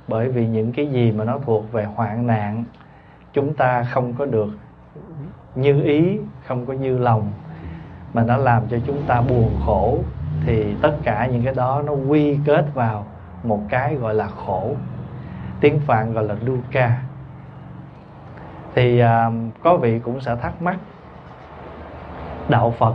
Bởi vì những cái gì mà nó thuộc về hoạn nạn, chúng ta không có được như ý, không có như lòng, mà nó làm cho chúng ta buồn khổ, thì tất cả những cái đó nó quy kết vào một cái gọi là khổ. Tiếng Phạn gọi là dukkha. Thì có vị cũng sẽ thắc mắc, đạo Phật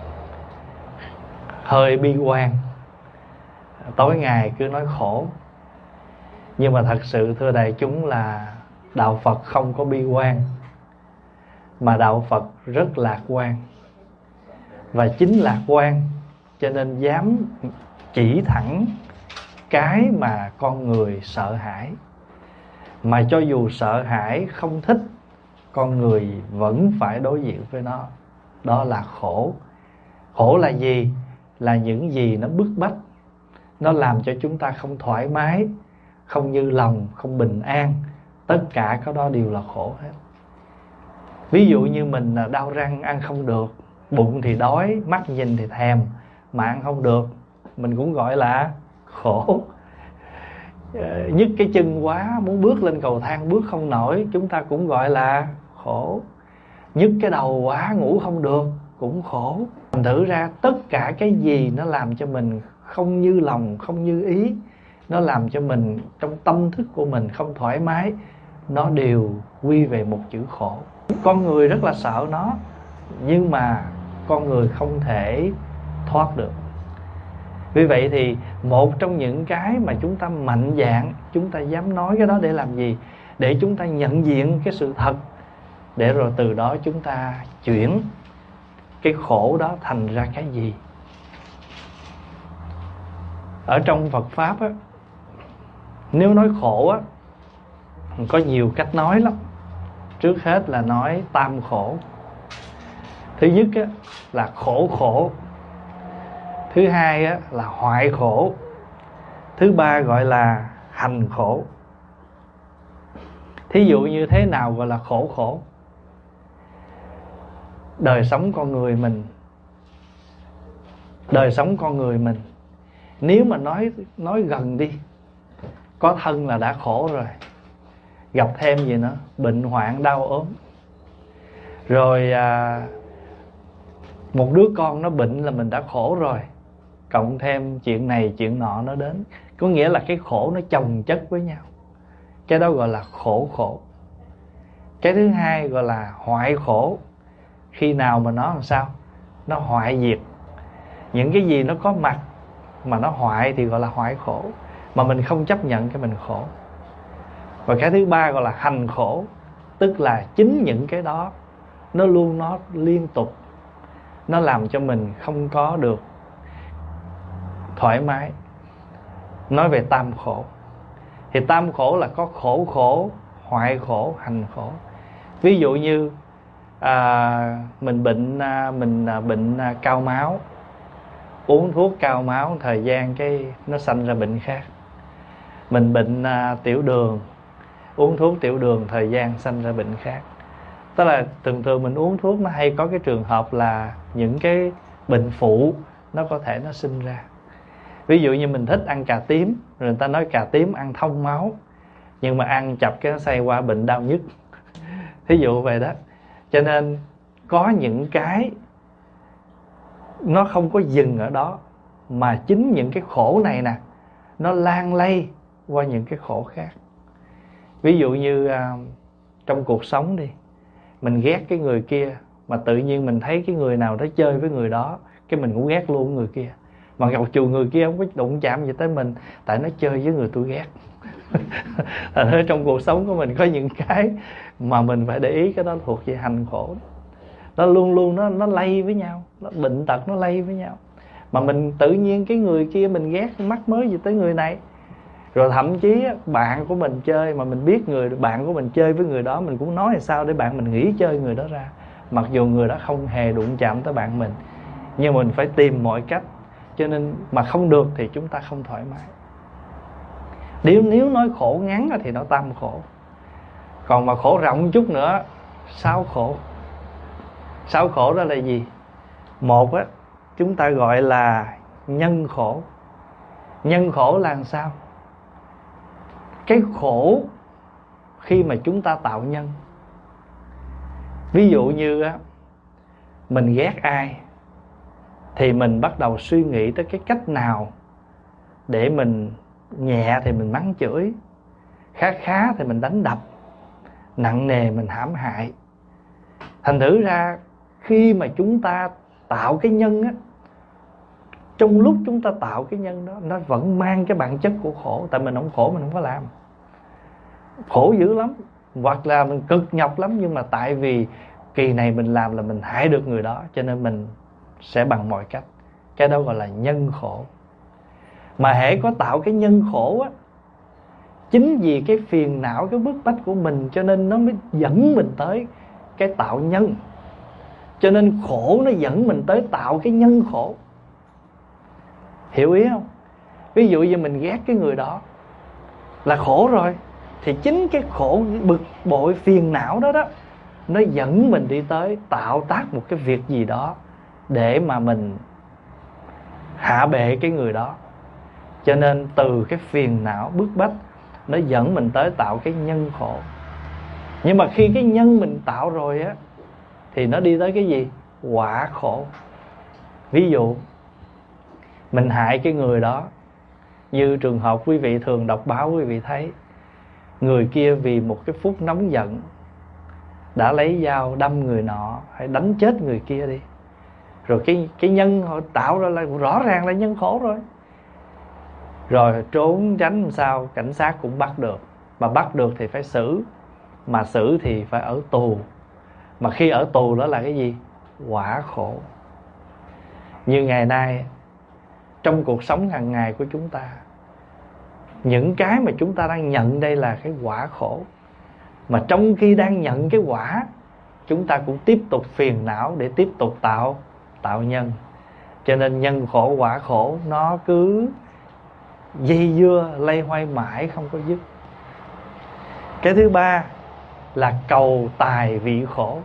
hơi bi quan, tối ngày cứ nói khổ. Nhưng mà thật sự thưa đại chúng là đạo Phật không có bi quan, mà đạo Phật rất lạc quan. Và chính lạc quan cho nên dám chỉ thẳng cái mà con người sợ hãi. Mà cho dù sợ hãi, không thích, con người vẫn phải đối diện với nó. Đó là khổ. Khổ là gì? Là những gì nó bức bách, nó làm cho chúng ta không thoải mái, không như lòng, không bình an. Tất cả cái đó đều là khổ hết. Ví dụ như mình đau răng ăn không được, bụng thì đói, mắt nhìn thì thèm, mà ăn không được, mình cũng gọi là khổ. Nhức cái chân quá, muốn bước lên cầu thang bước không nổi, chúng ta cũng gọi là khổ. Nhức cái đầu quá, ngủ không được, cũng khổ. Thành thử ra tất cả cái gì nó làm cho mình không như lòng, không như ý, nó làm cho mình trong tâm thức của mình không thoải mái, nó đều quy về một chữ khổ. Con người rất là sợ nó, nhưng mà con người không thể thoát được. Vì vậy thì một trong những cái mà chúng ta mạnh dạn, chúng ta dám nói cái đó để làm gì? Để chúng ta nhận diện cái sự thật, để rồi từ đó chúng ta chuyển cái khổ đó thành ra cái gì. Ở trong Phật Pháp á, nếu nói khổ á, có nhiều cách nói lắm. Trước hết là nói tam khổ. Thứ nhất á, là khổ khổ. Thứ hai á, là hoại khổ. Thứ ba gọi là hành khổ. Thí dụ như thế nào gọi là khổ khổ? Đời sống con người mình, đời sống con người mình, nếu mà nói gần đi, có thân là đã khổ rồi, gặp thêm gì nữa, bệnh hoạn đau ốm, rồi một đứa con nó bệnh là mình đã khổ rồi, cộng thêm chuyện này chuyện nọ nó đến. Có nghĩa là cái khổ nó chồng chất với nhau. Cái đó gọi là khổ khổ. Cái thứ hai gọi là hoại khổ. Khi nào mà nó làm sao? Nó hoại diệt. Những cái gì nó có mặt mà nó hoại thì gọi là hoại khổ. Mà mình không chấp nhận cái mình khổ. Và cái thứ ba gọi là hành khổ. Tức là chính những cái đó nó luôn nó liên tục, nó làm cho mình không có được thoải mái. Nói về tam khổ, thì tam khổ là có khổ khổ, hoại khổ, hành khổ. Ví dụ như mình bệnh cao máu, uống thuốc cao máu thời gian cái nó sanh ra bệnh khác. Mình bệnh tiểu đường, uống thuốc tiểu đường thời gian sanh ra bệnh khác. Tức là thường thường mình uống thuốc nó hay có cái trường hợp là những cái bệnh phụ nó có thể nó sinh ra. Ví dụ như mình thích ăn cà tím, rồi người ta nói cà tím ăn thông máu, nhưng mà ăn chập cái nó xây qua bệnh đau nhức. Thí dụ vậy đó. Cho nên có những cái nó không có dừng ở đó, mà chính những cái khổ này nè, nó lan lây qua những cái khổ khác. Ví dụ như trong cuộc sống đi, mình ghét cái người kia, mà tự nhiên mình thấy cái người nào đó chơi với người đó, cái mình cũng ghét luôn người kia. Mà gặp chù người kia không có đụng chạm gì tới mình, tại nó chơi với người tôi ghét. Thành ra trong cuộc sống của mình có những cái mà mình phải để ý, cái đó thuộc về hành khổ. Nó luôn luôn nó lây với nhau, nó bệnh tật nó lây với nhau. Mà mình tự nhiên cái người kia mình ghét, mắc mới gì tới người này. Rồi thậm chí bạn của mình chơi, mà mình biết người bạn của mình chơi với người đó, mình cũng nói là sao để bạn mình nghỉ chơi người đó ra, mặc dù người đó không hề đụng chạm tới bạn mình. Nhưng mình phải tìm mọi cách. Cho nên mà không được thì chúng ta không thoải mái. Nếu nói khổ ngắn thì nó tam khổ. Còn mà khổ rộng chút nữa, sáu khổ. Sáu khổ đó là gì? Một á, chúng ta gọi là nhân khổ. Nhân khổ là làm sao? cái khổ khi mà chúng ta tạo nhân. Ví dụ như á, mình ghét ai thì mình bắt đầu suy nghĩ tới cái cách nào để mình nhẹ thì mình mắng chửi, khá thì mình đánh đập, nặng nề mình hãm hại. Thành thử ra khi mà chúng ta tạo cái nhân á, trong lúc chúng ta tạo cái nhân đó, nó vẫn mang cái bản chất của khổ. Tại mình không khổ mình không có làm. Khổ dữ lắm, hoặc là mình cực nhọc lắm, nhưng mà tại vì kỳ này mình làm là mình hại được người đó, cho nên mình sẽ bằng mọi cách. Cái đó gọi là nhân khổ. Mà hễ có tạo cái nhân khổ á, chính vì cái phiền não, cái bức bách của mình, cho nên nó mới dẫn mình tới cái tạo nhân. Cho nên khổ nó dẫn mình tới tạo cái nhân khổ. Hiểu ý không? Ví dụ như mình ghét cái người đó là khổ rồi, thì chính cái khổ, bực bội, phiền não đó đó, nó dẫn mình đi tới tạo tác một cái việc gì đó để mà mình hạ bệ cái người đó. Cho nên từ cái phiền não bức bách, nó dẫn mình tới tạo cái nhân khổ. Nhưng mà khi cái nhân mình tạo rồi á, thì nó đi tới cái gì? Quả khổ. Ví dụ mình hại cái người đó, như trường hợp quý vị thường đọc báo, quý vị thấy người kia vì một cái phút nóng giận đã lấy dao đâm người nọ, hay đánh chết người kia đi. Rồi cái nhân họ tạo ra là rõ ràng là nhân khổ rồi. Rồi trốn tránh làm sao, cảnh sát cũng bắt được. Mà bắt được thì phải xử. Mà xử thì phải ở tù. Mà khi ở tù đó là cái gì? Quả khổ. Như ngày nay, trong cuộc sống hàng ngày của chúng ta, những cái mà chúng ta đang nhận đây là cái quả khổ. Mà trong khi đang nhận cái quả, chúng ta cũng tiếp tục phiền não để tiếp tục tạo nhân. Cho nên nhân khổ quả khổ nó cứ dây dưa lây hoay mãi không có dứt. Cái thứ ba là cầu tài vị khổ.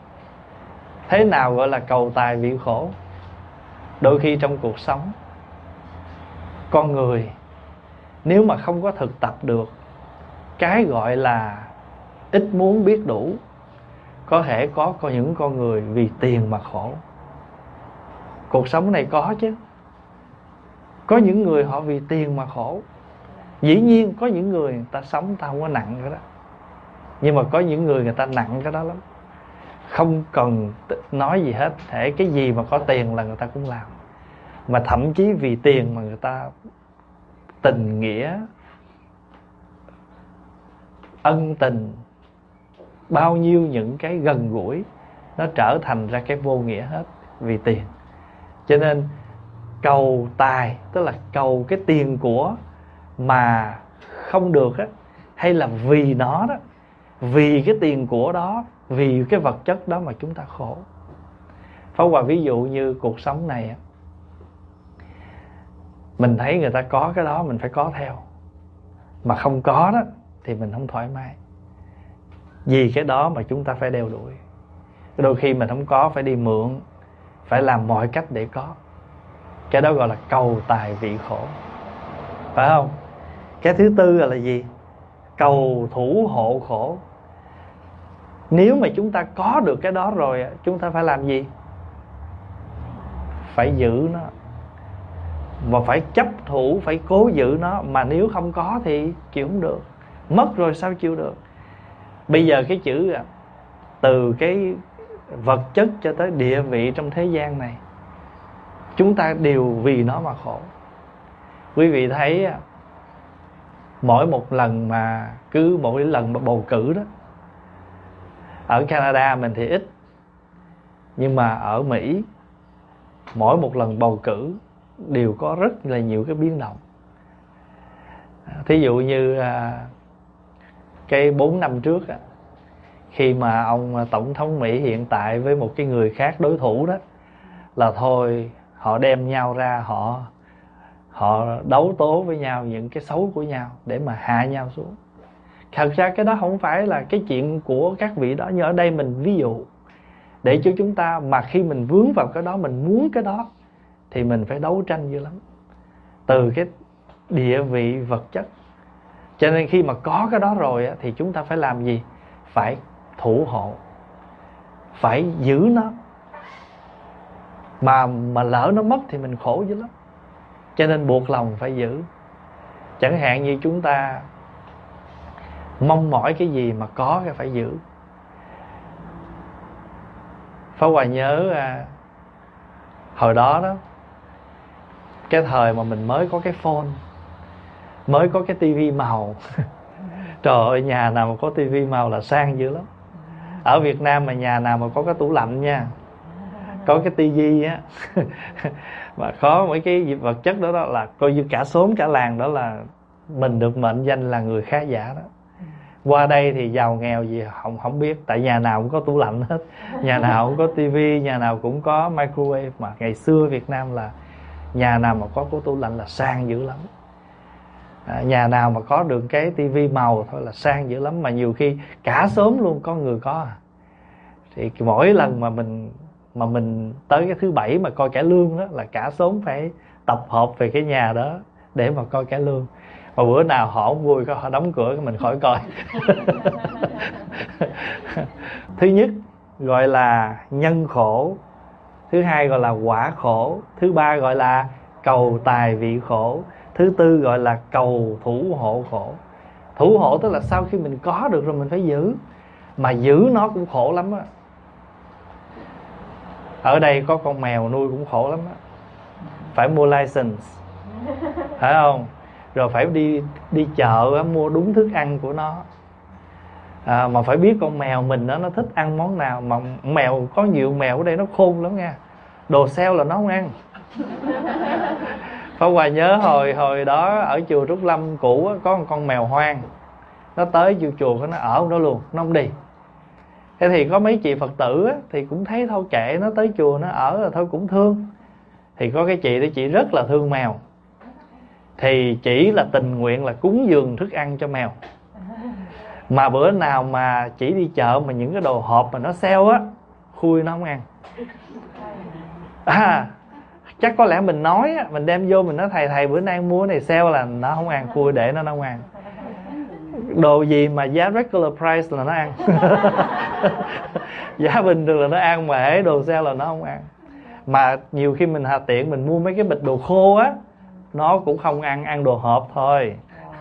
Thế nào gọi là cầu tài vị khổ? Đôi khi trong cuộc sống, con người nếu mà không có thực tập được cái gọi là ít muốn biết đủ, có thể có những con người vì tiền mà khổ. Cuộc sống này có chứ. Có những người họ vì tiền mà khổ. Dĩ nhiên có những người ta sống ta không có nặng cái đó, nhưng mà có những người ta nặng cái đó lắm. Không cần nói gì hết, thể cái gì mà có tiền là người ta cũng làm. Mà thậm chí vì tiền mà người ta tình nghĩa, ân tình, bao nhiêu những cái gần gũi, nó trở thành ra cái vô nghĩa hết vì tiền. Cho nên cầu tài, tức là cầu cái tiền của mà không được á, hay là vì nó đó, vì cái tiền của đó, vì cái vật chất đó mà chúng ta khổ. Pháp Hòa ví dụ như cuộc sống này á, mình thấy người ta có cái đó mình phải có theo, mà không có đó thì mình không thoải mái. Vì cái đó mà chúng ta phải đeo đuổi. Đôi khi mình không có phải đi mượn, phải làm mọi cách để có. Cái đó gọi là cầu tài vị khổ, phải không? Cái thứ tư là gì? Cầu thủ hộ khổ. Nếu mà chúng ta có được cái đó rồi, chúng ta phải làm gì? Phải giữ nó, mà phải chấp thủ, phải cố giữ nó. Mà nếu không có thì chịu không được. Mất rồi sao chịu được? Bây giờ cái chữ từ cái vật chất cho tới địa vị trong thế gian này, chúng ta đều vì nó mà khổ. Quý vị thấy mỗi một lần mà mỗi lần mà bầu cử đó, ở Canada mình thì ít, nhưng mà ở Mỹ mỗi một lần bầu cử đều có rất là nhiều cái biến động. Thí dụ như cái 4 năm trước khi mà ông tổng thống Mỹ hiện tại với một cái người khác đối thủ đó, là thôi họ đem nhau ra, họ đấu tố với nhau những cái xấu của nhau để mà hạ nhau xuống. Thật ra cái đó không phải là cái chuyện của các vị đó, nhưng ở đây mình ví dụ để cho chúng ta, mà khi mình vướng vào cái đó, mình muốn cái đó thì mình phải đấu tranh dữ lắm. Từ cái địa vị vật chất, Cho nên khi mà có cái đó rồi thì chúng ta phải làm gì? Phải thủ hộ, phải giữ nó. Mà lỡ nó mất thì mình khổ dữ lắm. Cho nên buộc lòng phải giữ. Chẳng hạn như chúng ta mong mỏi cái gì mà có cái phải giữ. Pháp Hòa nhớ hồi đó đó, cái thời mà mình mới có cái phone, mới có cái tivi màu trời ơi, nhà nào mà có tivi màu là sang dữ lắm. Ở Việt Nam mà nhà nào mà có cái tủ lạnh nha, có cái tivi á mà có mấy cái vật chất đó, đó là coi như cả xóm cả làng đó là mình được mệnh danh là người khá giả đó. Qua đây thì giàu nghèo gì không biết, tại nhà nào cũng có tủ lạnh hết, nhà nào cũng có tivi, nhà nào cũng có microwave. Mà ngày xưa Việt Nam là nhà nào mà có tủ lạnh là sang dữ lắm. Nhà nào mà có được cái tivi màu thôi là sang dữ lắm. Mà nhiều khi cả xóm luôn có người có. Thì mỗi lần mà mình tới cái thứ bảy mà coi cải lương đó là cả xóm phải tập hợp về cái nhà đó để mà coi cải lương. Mà bữa nào họ không vui, họ đóng cửa mình khỏi coi. Thứ nhất gọi là nhân khổ, thứ hai gọi là quả khổ, thứ ba gọi là cầu tài vị khổ, thứ tư gọi là cầu thủ hộ khổ. Thủ hộ tức là sau khi mình có được rồi mình phải giữ. Mà giữ nó cũng khổ lắm á. Ở đây có con mèo nuôi cũng khổ lắm á. Phải mua license, phải không? Rồi phải đi chợ mua đúng thức ăn của nó. Mà phải biết con mèo mình đó, nó thích ăn món nào. Mà mèo, có nhiều mèo ở đây nó khôn lắm nha, đồ xeo là nó không ăn. Pháp Hòa nhớ hồi đó ở chùa Trúc Lâm cũ á, có một con mèo hoang. Nó tới chùa nó ở đó luôn, nó không đi. Thế thì có mấy chị Phật tử á, thì cũng thấy thôi kệ, nó tới chùa nó ở là thôi cũng thương. Thì có cái chị đó, chị rất là thương mèo. Thì chỉ là tình nguyện là cúng dường thức ăn cho mèo. Mà bữa nào mà chỉ đi chợ mà những cái đồ hộp mà nó xeo á, khui nó không ăn. Chắc có lẽ mình nói á, mình đem vô mình nói thầy bữa nay mua cái này xeo là nó không ăn, khui để nó không ăn. Đồ gì mà giá regular price là nó ăn. Giá bình thường là nó ăn, mà hễ đồ sale là nó không ăn. Mà nhiều khi mình hà tiện mình mua mấy cái bịch đồ khô á, nó cũng không ăn, ăn đồ hộp thôi.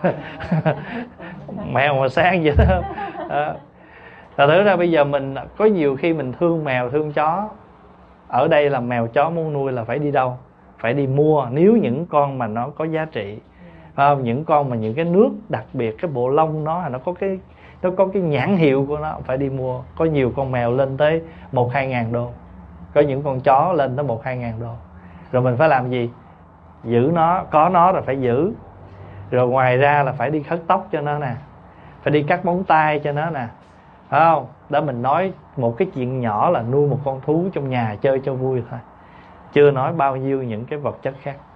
Mèo mà sang vậy đó. Thật thử ra bây giờ mình có nhiều khi mình thương mèo thương chó. Ở đây là mèo chó muốn nuôi là phải đi đâu? Phải đi mua, nếu những con mà nó có giá trị. Phải không? Những con mà những cái nước đặc biệt, cái bộ lông nó có cái nhãn hiệu của nó, phải đi mua. Có nhiều con mèo lên tới 1-2 ngàn đô. Có những con chó lên tới 1-2 ngàn đô. Rồi mình phải làm gì? Giữ nó, có nó rồi phải giữ. Rồi ngoài ra là phải đi cắt tóc cho nó nè, phải đi cắt móng tay cho nó nè, phải không? Đó, mình nói một cái chuyện nhỏ là nuôi một con thú trong nhà chơi cho vui thôi, chưa nói bao nhiêu những cái vật chất khác.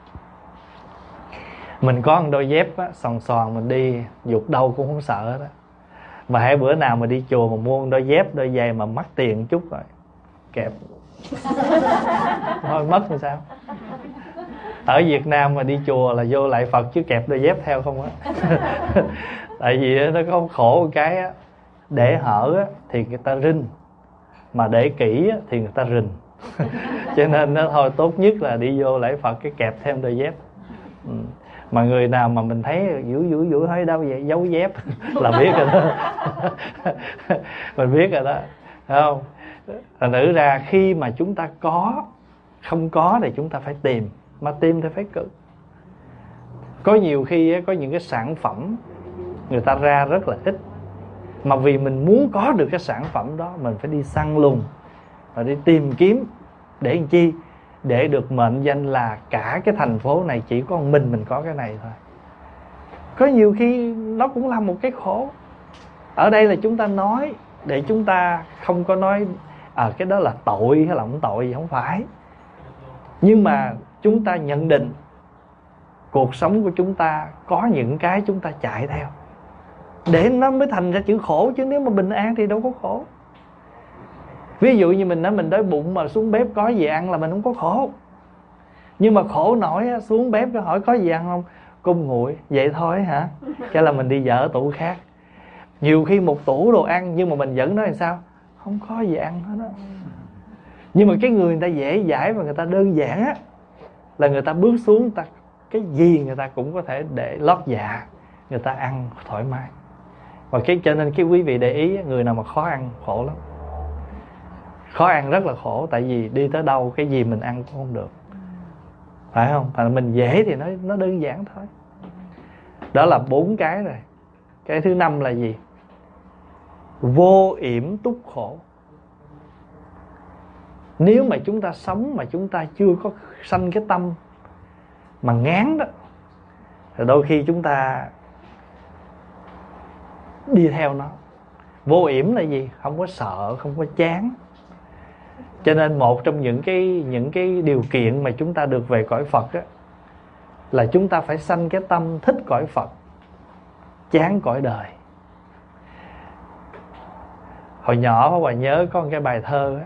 Mình có một đôi dép á, xoàn mình đi dục đâu cũng không sợ hết á. Mà hãy bữa nào mà đi chùa mà mua một đôi dép, đôi giày mà mắc tiền chút rồi kẹp thôi mất thì sao? Ở Việt Nam mà đi chùa là vô lại Phật chứ kẹp đôi dép theo không á. Tại vì nó có khổ một cái á, để hở á, thì người ta rinh, mà để kỹ á, thì người ta rình. Cho nên nó thôi tốt nhất là đi vô lễ Phật cái kẹp thêm đôi dép. Mà người nào mà mình thấy vũ hơi đâu vậy, giấu dép là biết rồi đó. Mình biết rồi đó, phải không? Thành thử ra khi mà chúng ta không có thì chúng ta phải tìm, mà tìm thì phải cực. Có nhiều khi có những cái sản phẩm người ta ra rất là ít, mà vì mình muốn có được cái sản phẩm đó mình phải đi săn lùng và đi tìm kiếm. Để làm chi? Để được mệnh danh là cả cái thành phố này chỉ có mình có cái này thôi. Có nhiều khi nó cũng là một cái khổ. Ở đây là chúng ta nói để chúng ta không có nói cái đó là tội hay là không tội gì, không phải. Nhưng mà chúng ta nhận định cuộc sống của chúng ta có những cái chúng ta chạy theo, để nó mới thành ra chữ khổ. Chứ nếu mà bình an thì đâu có khổ. Ví dụ như mình nói mình đói bụng mà xuống bếp có gì ăn là mình không có khổ. Nhưng mà khổ nổi xuống bếp hỏi có gì ăn không? Cung nguội. Vậy thôi hả? Cái là mình đi dỡ tủ khác. Nhiều khi một tủ đồ ăn nhưng mà mình vẫn nói làm sao? Không có gì ăn hết á. Nhưng mà cái người ta dễ dãi và người ta đơn giản á, là người ta bước xuống, ta cái gì người ta cũng có thể để lót dạ, người ta ăn thoải mái. Và cho nên cái quý vị để ý, người nào mà khó ăn khổ lắm. Khó ăn rất là khổ. Tại vì đi tới đâu cái gì mình ăn cũng không được, phải không? Mà mình dễ thì nó đơn giản thôi. Đó là 4 cái rồi. Cái thứ 5 là gì? Vô yểm túc khổ. Nếu mà chúng ta sống mà chúng ta chưa có sanh cái tâm mà ngán đó, thì đôi khi chúng ta đi theo nó. Vô yểm là gì? Không có sợ, không có chán. Cho nên một trong những cái điều kiện mà chúng ta được về cõi Phật á, là chúng ta phải sanh cái tâm thích cõi Phật, chán cõi đời. Hồi nhỏ Pháp Hòa nhớ có một cái bài thơ á,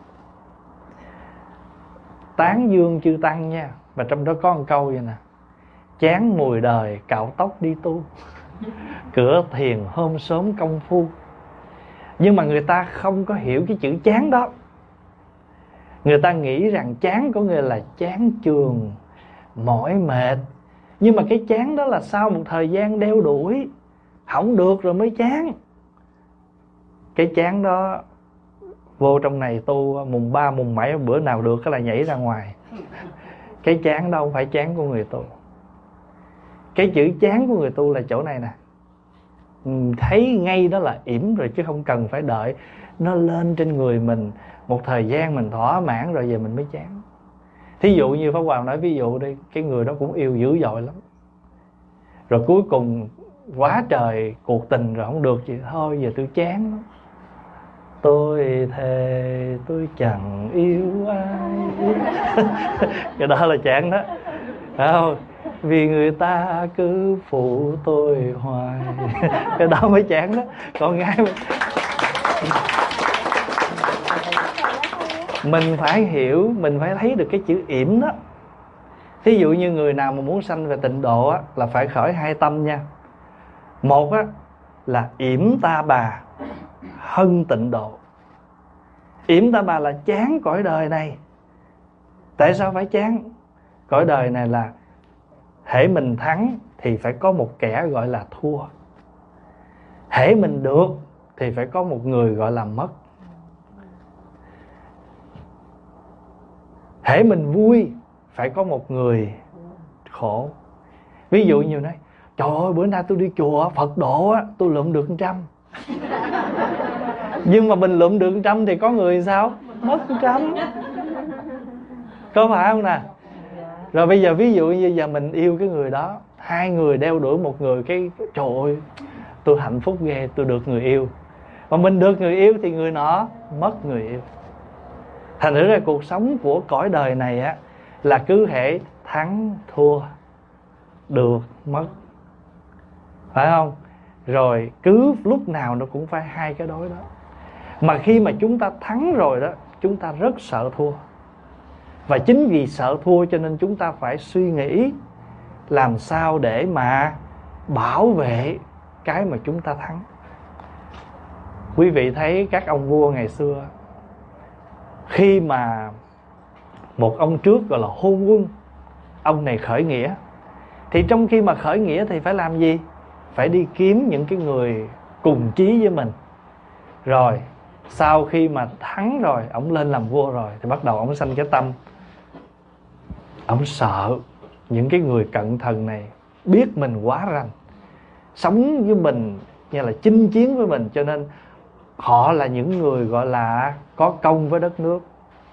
tán dương chư tăng nha, và trong đó có một câu vậy nè: chán mùi đời cạo tóc đi tu, cửa thiền hôm sớm công phu. Nhưng mà người ta không có hiểu cái chữ chán đó. Người ta nghĩ rằng chán có nghĩa là chán chường, mỏi mệt. Nhưng mà cái chán đó là sau một thời gian đeo đuổi, không được rồi mới chán. Cái chán đó vô trong này tu mùng 3, mùng 7 bữa nào được cái là nhảy ra ngoài. Cái chán đâu phải chán của người tu. Cái chữ chán của người tu là chỗ này nè. Thấy ngay đó là yểm rồi, chứ không cần phải đợi nó lên trên người mình một thời gian mình thỏa mãn rồi về mình mới chán. Thí dụ như Pháp Hòa nói ví dụ đi, cái người đó cũng yêu dữ dội lắm, rồi cuối cùng quá trời cuộc tình rồi không được gì, thôi giờ tôi chán lắm, tôi thề tôi chẳng yêu ai. Cái đó là chán đó, phải không? Vì người ta cứ phụ tôi hoài. Cái đó mới chán đó. Còn ngay mình phải hiểu, mình phải thấy được cái chữ yểm đó. Thí dụ như người nào mà muốn sanh về tịnh độ á, là phải khởi 2 tâm nha. Một á, là yểm ta bà hân tịnh độ. Yểm ta bà là chán cõi đời này. Tại sao phải chán? Cõi đời này là hễ mình thắng thì phải có một kẻ gọi là thua. Hễ mình được thì phải có một người gọi là mất. Hễ mình vui phải có một người khổ. Ví dụ như nói: trời ơi bữa nay tôi đi chùa Phật độ á, tôi lượm được 100. Nhưng mà mình lượm được 100 thì có người sao? Mất 100. Có phải không nè? Rồi bây giờ ví dụ như giờ mình yêu cái người đó, 2 người đeo đuổi một người, cái trời ơi tôi hạnh phúc ghê, tôi được người yêu. Mà mình được người yêu thì người nọ mất người yêu. Thành thử ra cuộc sống của cõi đời này á, là cứ hễ thắng thua, được mất, phải không? Rồi cứ lúc nào nó cũng phải 2 cái đối đó. Mà khi mà chúng ta thắng rồi đó, chúng ta rất sợ thua. Và chính vì sợ thua cho nên chúng ta phải suy nghĩ làm sao để mà bảo vệ cái mà chúng ta thắng. Quý vị thấy các ông vua ngày xưa, khi mà một ông trước gọi là hôn quân, ông này khởi nghĩa, thì trong khi mà khởi nghĩa thì phải làm gì? Phải đi kiếm những cái người cùng chí với mình. Rồi sau khi mà thắng rồi, ông lên làm vua rồi, thì bắt đầu ông sanh cái tâm ông sợ những cái người cận thần này biết mình quá rành, sống với mình như là chinh chiến với mình, cho nên họ là những người gọi là có công với đất nước,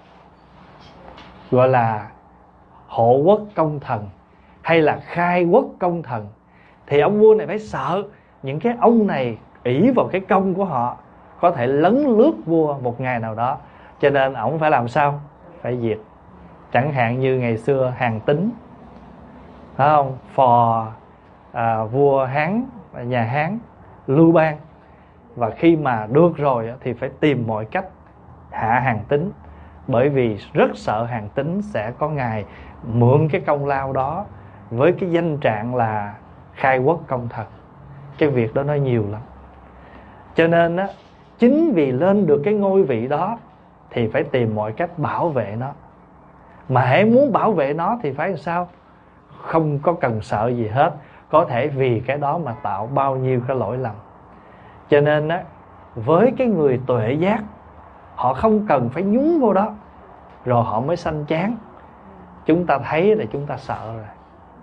gọi là hộ quốc công thần hay là khai quốc công thần. Thì ông vua này phải sợ những cái ông này ỷ vào cái công của họ có thể lấn lướt vua một ngày nào đó, cho nên ổng phải làm sao? Phải diệt. Chẳng hạn như ngày xưa Hàn Tín, phải không? Phò vua Hán, nhà Hán Lưu Bang, và khi mà được rồi thì phải tìm mọi cách hạ Hàn Tín, bởi vì rất sợ Hàn Tín sẽ có ngày mượn cái công lao đó với cái danh trạng là khai quốc công thần. Cái việc đó nó nhiều lắm. Cho nên á, chính vì lên được cái ngôi vị đó thì phải tìm mọi cách bảo vệ nó. Mà hễ muốn bảo vệ nó thì phải làm sao? Không có cần sợ gì hết. Có thể vì cái đó mà tạo bao nhiêu cái lỗi lầm. Cho nên á, với cái người tuệ giác, họ không cần phải nhúng vô đó rồi họ mới sanh chán. Chúng ta thấy là chúng ta sợ rồi.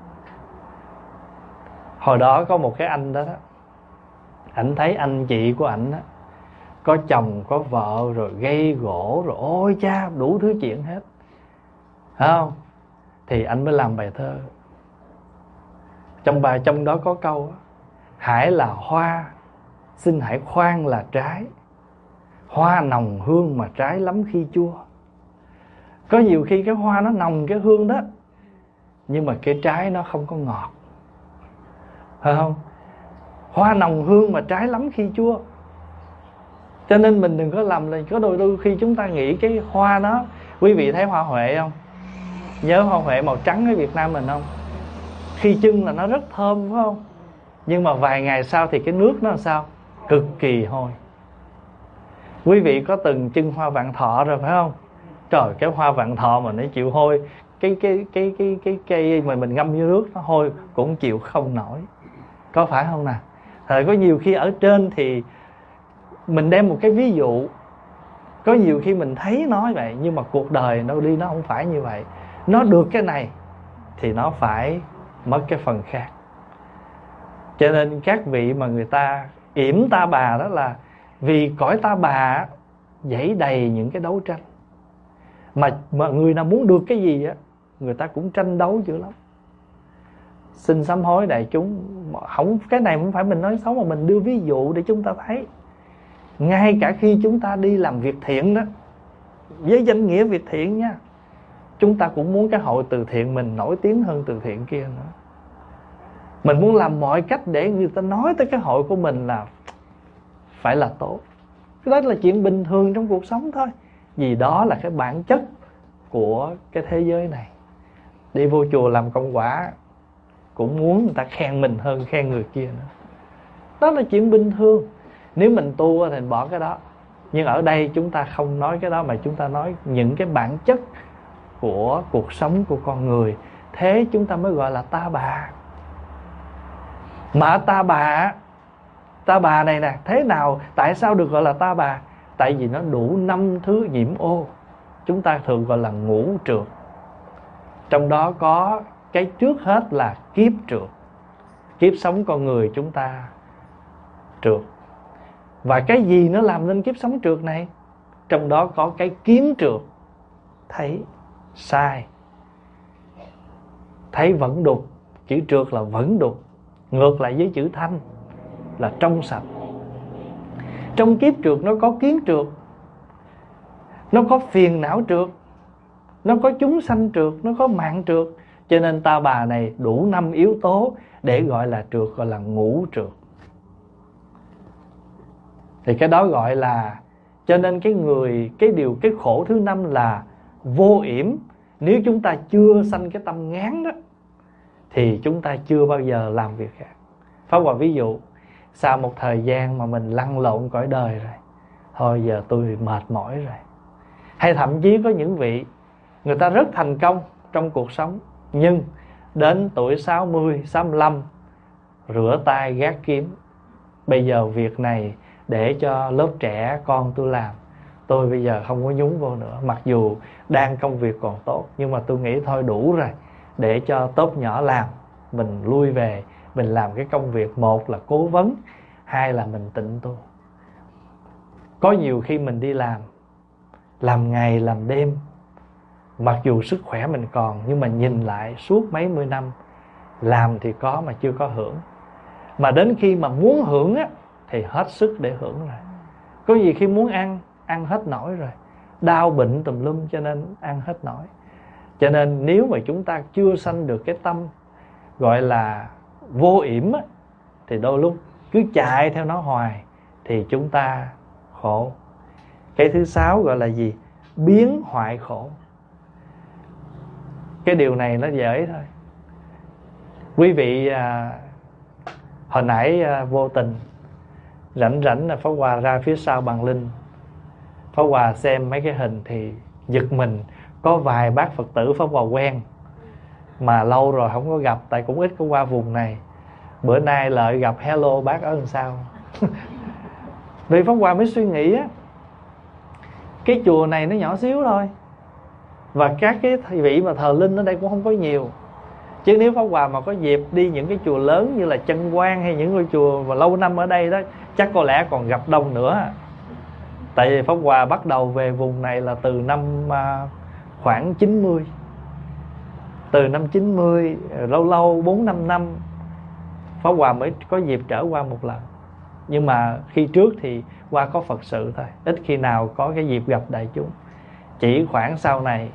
Hồi đó có một cái anh đó, ảnh thấy anh chị của ảnh đó, có chồng có vợ rồi gây gổ rồi ôi cha đủ thứ chuyện hết, phải không? Thì anh mới làm bài thơ. Trong đó có câu: hãy là hoa, xin hãy khoan là trái. Hoa nồng hương mà trái lắm khi chua. Có nhiều khi cái hoa nó nồng cái hương đó, nhưng mà cái trái nó không có ngọt, phải không? Hoa nồng hương mà trái lắm khi chua. Cho nên mình đừng có làm là có đôi khi chúng ta nghĩ cái hoa đó. Quý vị thấy hoa huệ không? Nhớ hoa huệ màu trắng ở Việt Nam mình không? Khi chưng là nó rất thơm, phải không? Nhưng mà vài ngày sau thì cái nước nó làm sao? Cực kỳ hôi. Quý vị có từng chưng hoa vạn thọ rồi phải không? Trời, cái hoa vạn thọ mà nó chịu hôi, cái cây mà mình ngâm vô nước nó hôi cũng chịu không nổi, có phải không nè? Thời có nhiều khi ở trên thì mình đem một cái ví dụ, có nhiều khi mình thấy nói vậy, nhưng mà cuộc đời đâu đi nó không phải như vậy. Nó được cái này thì nó phải mất cái phần khác. Cho nên các vị mà người ta yểm ta bà đó là vì cõi ta bà dẫy đầy những cái đấu tranh. Mà người nào muốn được cái gì á, người ta cũng tranh đấu dữ lắm. Xin sám hối đại chúng, không, cái này không phải mình nói xấu mà mình đưa ví dụ để chúng ta thấy. Ngay cả khi chúng ta đi làm việc thiện đó, với danh nghĩa việc thiện nha, chúng ta cũng muốn cái hội từ thiện mình nổi tiếng hơn từ thiện kia nữa. Mình muốn làm mọi cách để người ta nói tới cái hội của mình là phải là tốt. Cái đó là chuyện bình thường trong cuộc sống thôi. Vì đó là cái bản chất của cái thế giới này. Đi vô chùa làm công quả cũng muốn người ta khen mình hơn khen người kia nữa. Đó là chuyện bình thường. Nếu mình tu thì mình bỏ cái đó. Nhưng ở đây chúng ta không nói cái đó, mà chúng ta nói những cái bản chất của cuộc sống của con người. Thế chúng ta mới gọi là ta bà. Mà ta bà này nè, thế nào, tại sao được gọi là ta bà? Tại vì nó đủ 5 thứ nhiễm ô. Chúng ta thường gọi là ngũ trượt. Trong đó có cái trước hết là kiếp trượt. Kiếp sống con người chúng ta trượt. Và cái gì nó làm nên kiếp sống trượt này? Trong đó có cái kiến trượt. Thấy sai, thấy vẫn đục. Chữ trượt là vẫn đục. Ngược lại với chữ thanh là trong sạch. Trong kiếp trượt nó có kiến trượt, nó có phiền não trượt, nó có chúng sanh trượt, nó có mạng trượt. Cho nên ta bà này đủ 5 yếu tố để gọi là trượt, gọi là ngũ trượt. Thì cái đó gọi là, cho nên cái khổ thứ 5 là vô yểm. Nếu chúng ta chưa sanh cái tâm ngán đó thì chúng ta chưa bao giờ làm việc khác. Pháp Hòa ví dụ, sau một thời gian mà mình lăn lộn cõi đời rồi, thôi giờ tôi mệt mỏi rồi. Hay thậm chí có những vị người ta rất thành công trong cuộc sống, nhưng đến tuổi 60, 65 rửa tay gác kiếm. Bây giờ việc này để cho lớp trẻ con tôi làm, tôi bây giờ không có nhúng vô nữa. Mặc dù đang công việc còn tốt, nhưng mà tôi nghĩ thôi đủ rồi, để cho tốp nhỏ làm, mình lui về, mình làm cái công việc, một là cố vấn, hai là mình tịnh tu. Có nhiều khi mình đi làm ngày làm đêm, mặc dù sức khỏe mình còn, nhưng mà nhìn lại suốt mấy mươi năm làm thì có mà chưa có hưởng. Mà đến khi mà muốn hưởng á thì hết sức để hưởng rồi. Có gì khi muốn ăn hết nổi rồi, đau bệnh tùm lum cho nên ăn hết nổi. Cho nên nếu mà chúng ta chưa sanh được cái tâm gọi là vô yểm á, thì đôi lúc cứ chạy theo nó hoài thì chúng ta khổ. Cái thứ 6 gọi là gì? Biến hoại khổ. Cái điều này nó dễ thôi. Quý vị hồi nãy vô tình rảnh là Pháp Hòa ra phía sau bằng linh, Pháp Hòa xem mấy cái hình thì giật mình. Có vài bác Phật tử Pháp Hòa quen mà lâu rồi không có gặp, tại cũng ít có qua vùng này. Bữa nay Lợi gặp, hello bác ở làm sao. Vì Pháp Hòa mới suy nghĩ á, cái chùa này nó nhỏ xíu thôi, và các cái vị mà thờ linh ở đây cũng không có nhiều. Chứ nếu Pháp Hòa mà có dịp đi những cái chùa lớn như là Chân Quang hay những ngôi chùa mà lâu năm ở đây đó, chắc có lẽ còn gặp đông nữa. Tại vì Pháp Hòa bắt đầu về vùng này là từ năm khoảng 90. Từ năm 90, lâu lâu 4-5 năm Pháp Hòa mới có dịp trở qua một lần. Nhưng mà khi trước thì qua có Phật sự thôi, ít khi nào có cái dịp gặp đại chúng. Chỉ khoảng sau này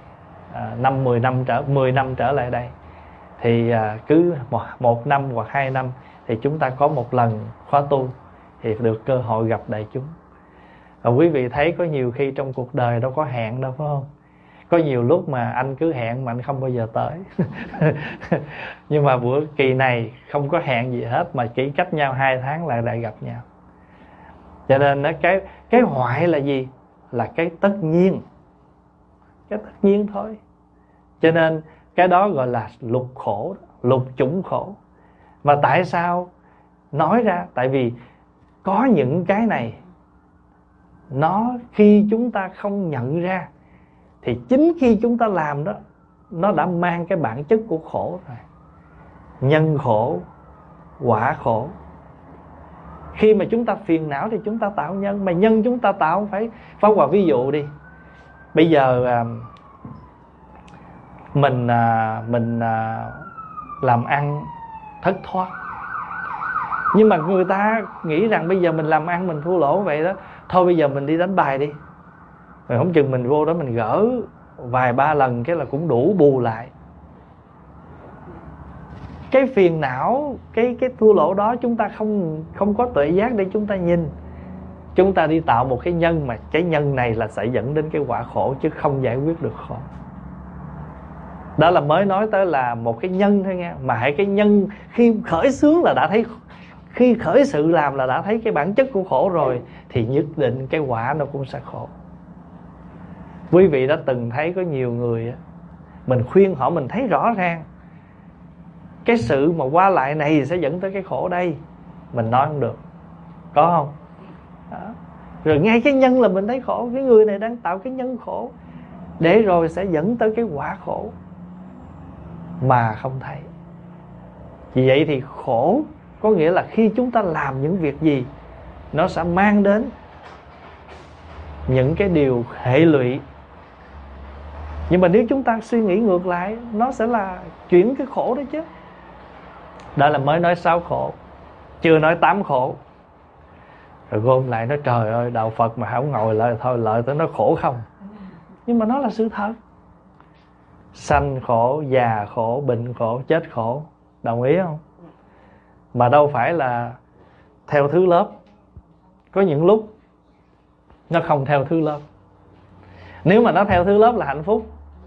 10 năm trở lại đây thì cứ một năm hoặc 2 năm thì chúng ta có một lần khóa tu, thì được cơ hội gặp đại chúng. Và quý vị thấy có nhiều khi trong cuộc đời đâu có hẹn đâu, phải không? Có nhiều lúc mà anh cứ hẹn mà anh không bao giờ tới. Nhưng mà bữa kỳ này không có hẹn gì hết, mà chỉ cách nhau 2 tháng lại gặp nhau. Cho nên cái hoại là gì? Là cái tất nhiên. Cái tất nhiên thôi. Cho nên cái đó gọi là lục khổ, lục chủng khổ. Mà tại sao nói ra? Tại vì có những cái này nó khi chúng ta không nhận ra thì chính khi chúng ta làm đó, nó đã mang cái bản chất của khổ rồi. Nhân khổ, quả khổ. Khi mà chúng ta phiền não thì chúng ta tạo nhân. Mà nhân chúng ta tạo không phải. Pháp Hòa ví dụ đi. Bây giờ mình làm ăn thất thoát, nhưng mà người ta nghĩ rằng bây giờ mình làm ăn mình thua lỗ vậy đó, thôi bây giờ mình đi đánh bài đi. Rồi không chừng mình vô đó mình gỡ vài 3 lần cái là cũng đủ bù lại. Cái phiền não, cái thua lỗ đó chúng ta không có tuệ giác để chúng ta nhìn. Chúng ta đi tạo một cái nhân, mà cái nhân này là sẽ dẫn đến cái quả khổ, chứ không giải quyết được khổ. Đó là mới nói tới là một cái nhân thôi nghe. Mà hãy cái nhân khi khởi xướng là đã thấy, khi khởi sự làm là đã thấy cái bản chất của khổ rồi, thì nhất định cái quả nó cũng sẽ khổ. Quý vị đã từng thấy có nhiều người, mình khuyên họ mình thấy rõ ràng cái sự mà qua lại này sẽ dẫn tới cái khổ đây, mình nói không được. Có không? Đó. Rồi ngay cái nhân là mình thấy khổ. Cái người này đang tạo cái nhân khổ, để rồi sẽ dẫn tới cái quả khổ mà không thấy. Vì vậy thì khổ có nghĩa là khi chúng ta làm những việc gì, nó sẽ mang đến những cái điều hệ lụy. Nhưng mà nếu chúng ta suy nghĩ ngược lại, nó sẽ là chuyển cái khổ đó chứ. Đó là mới nói 6 khổ, chưa nói 8 khổ. Rồi gom lại nói trời ơi, đạo Phật mà không ngồi lại thôi, lợi tới nó khổ không. Nhưng mà nó là sự thật. Sanh khổ, già khổ, bệnh khổ, chết khổ. Đồng ý không? Mà đâu phải là theo thứ lớp. Có những lúc nó không theo thứ lớp. Nếu mà nó theo thứ lớp là hạnh phúc.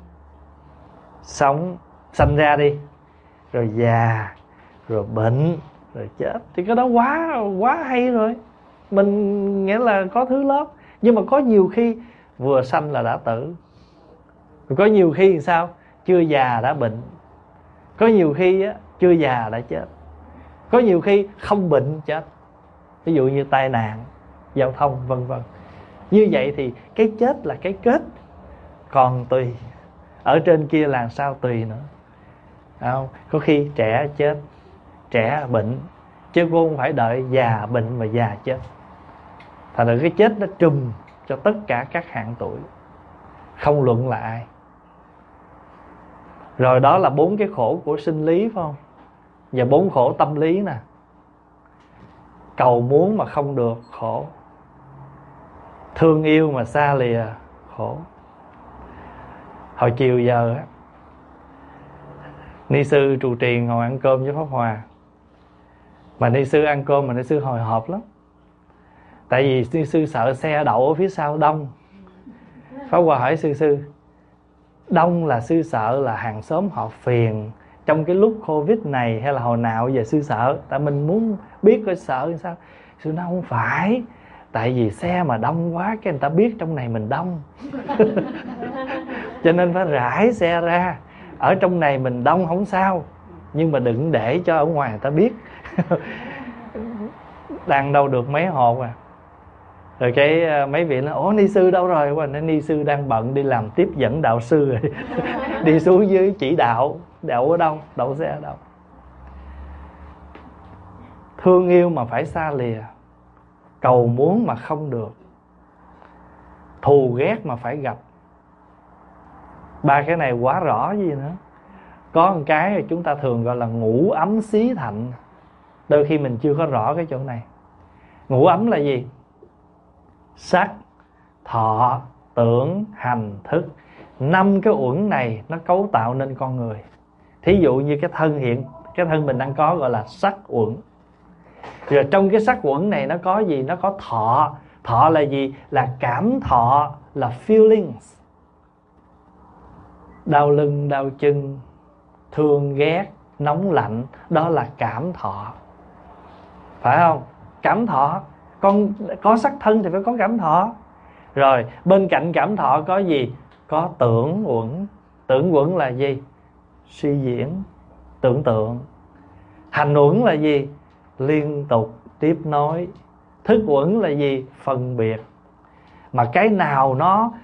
Sống, sanh ra đi, rồi già, rồi bệnh, rồi chết, thì cái đó quá hay rồi. Mình nghĩa là có thứ lớp. Nhưng mà có nhiều khi vừa sanh là đã tử. Rồi có nhiều khi sao? Chưa già đã bệnh. Có nhiều khi á, chưa già đã chết. Có nhiều khi không bệnh chết. Ví dụ như tai nạn giao thông vân vân. Như vậy thì cái chết là cái kết. Còn tùy ở trên kia là sao tùy nữa. Không? Có khi trẻ chết, trẻ bệnh, chứ cô không phải đợi già bệnh mà già chết. Thành ra cái chết nó trùm cho tất cả các hạng tuổi, không luận là ai. Rồi đó là 4 cái khổ của sinh lý, phải không? Và 4 khổ tâm lý nè. Cầu muốn mà không được, khổ. Thương yêu mà xa lìa, khổ. Hồi chiều giờ ni sư trụ trì ngồi ăn cơm với Pháp Hòa. Mà ni sư ăn cơm mà ni sư hồi hộp lắm. Tại vì ni sư sợ xe đậu ở phía sau đông. Pháp Hòa hỏi sư đông là sư sợ là hàng xóm họ phiền, trong cái lúc Covid này hay là hồi nào giờ sư sợ, tại mình muốn biết coi sợ làm sao. Sư nói không phải, tại vì xe mà đông quá cái người ta biết trong này mình đông cho nên phải rải xe ra. Ở trong này mình đông không sao, nhưng mà đừng để cho ở ngoài người ta biết đang đâu được mấy hộp à. Rồi cái mấy vị nói ủa ni sư đâu rồi? Qua nên ni sư đang bận đi làm tiếp dẫn đạo sư rồi đi xuống dưới chỉ đạo. Đậu ở đâu? Đậu xe ở đâu? Thương yêu mà phải xa lìa, cầu muốn mà không được, thù ghét mà phải gặp. Ba cái này quá rõ gì nữa. Có một cái chúng ta thường gọi là ngũ ấm xí thạnh. Đôi khi mình chưa có rõ cái chỗ này. Ngũ ấm là gì? Sắc, thọ, tưởng, hành, thức. 5 cái uẩn này nó cấu tạo nên con người. Thí dụ như cái thân mình đang có gọi là sắc uẩn. Rồi trong cái sắc uẩn này nó có gì? Nó có thọ. Thọ là gì? Là cảm thọ, là feelings. Đau lưng, đau chân, thương ghét, nóng lạnh, đó là cảm thọ. Phải không? Cảm thọ. Con có sắc thân thì phải có cảm thọ. Rồi bên cạnh cảm thọ có gì? Có tưởng uẩn. Tưởng uẩn là gì? Suy diễn, tưởng tượng. Hành uẩn là gì? Liên tục, tiếp nối. Thức uẩn là gì? Phân biệt. Mà cái nào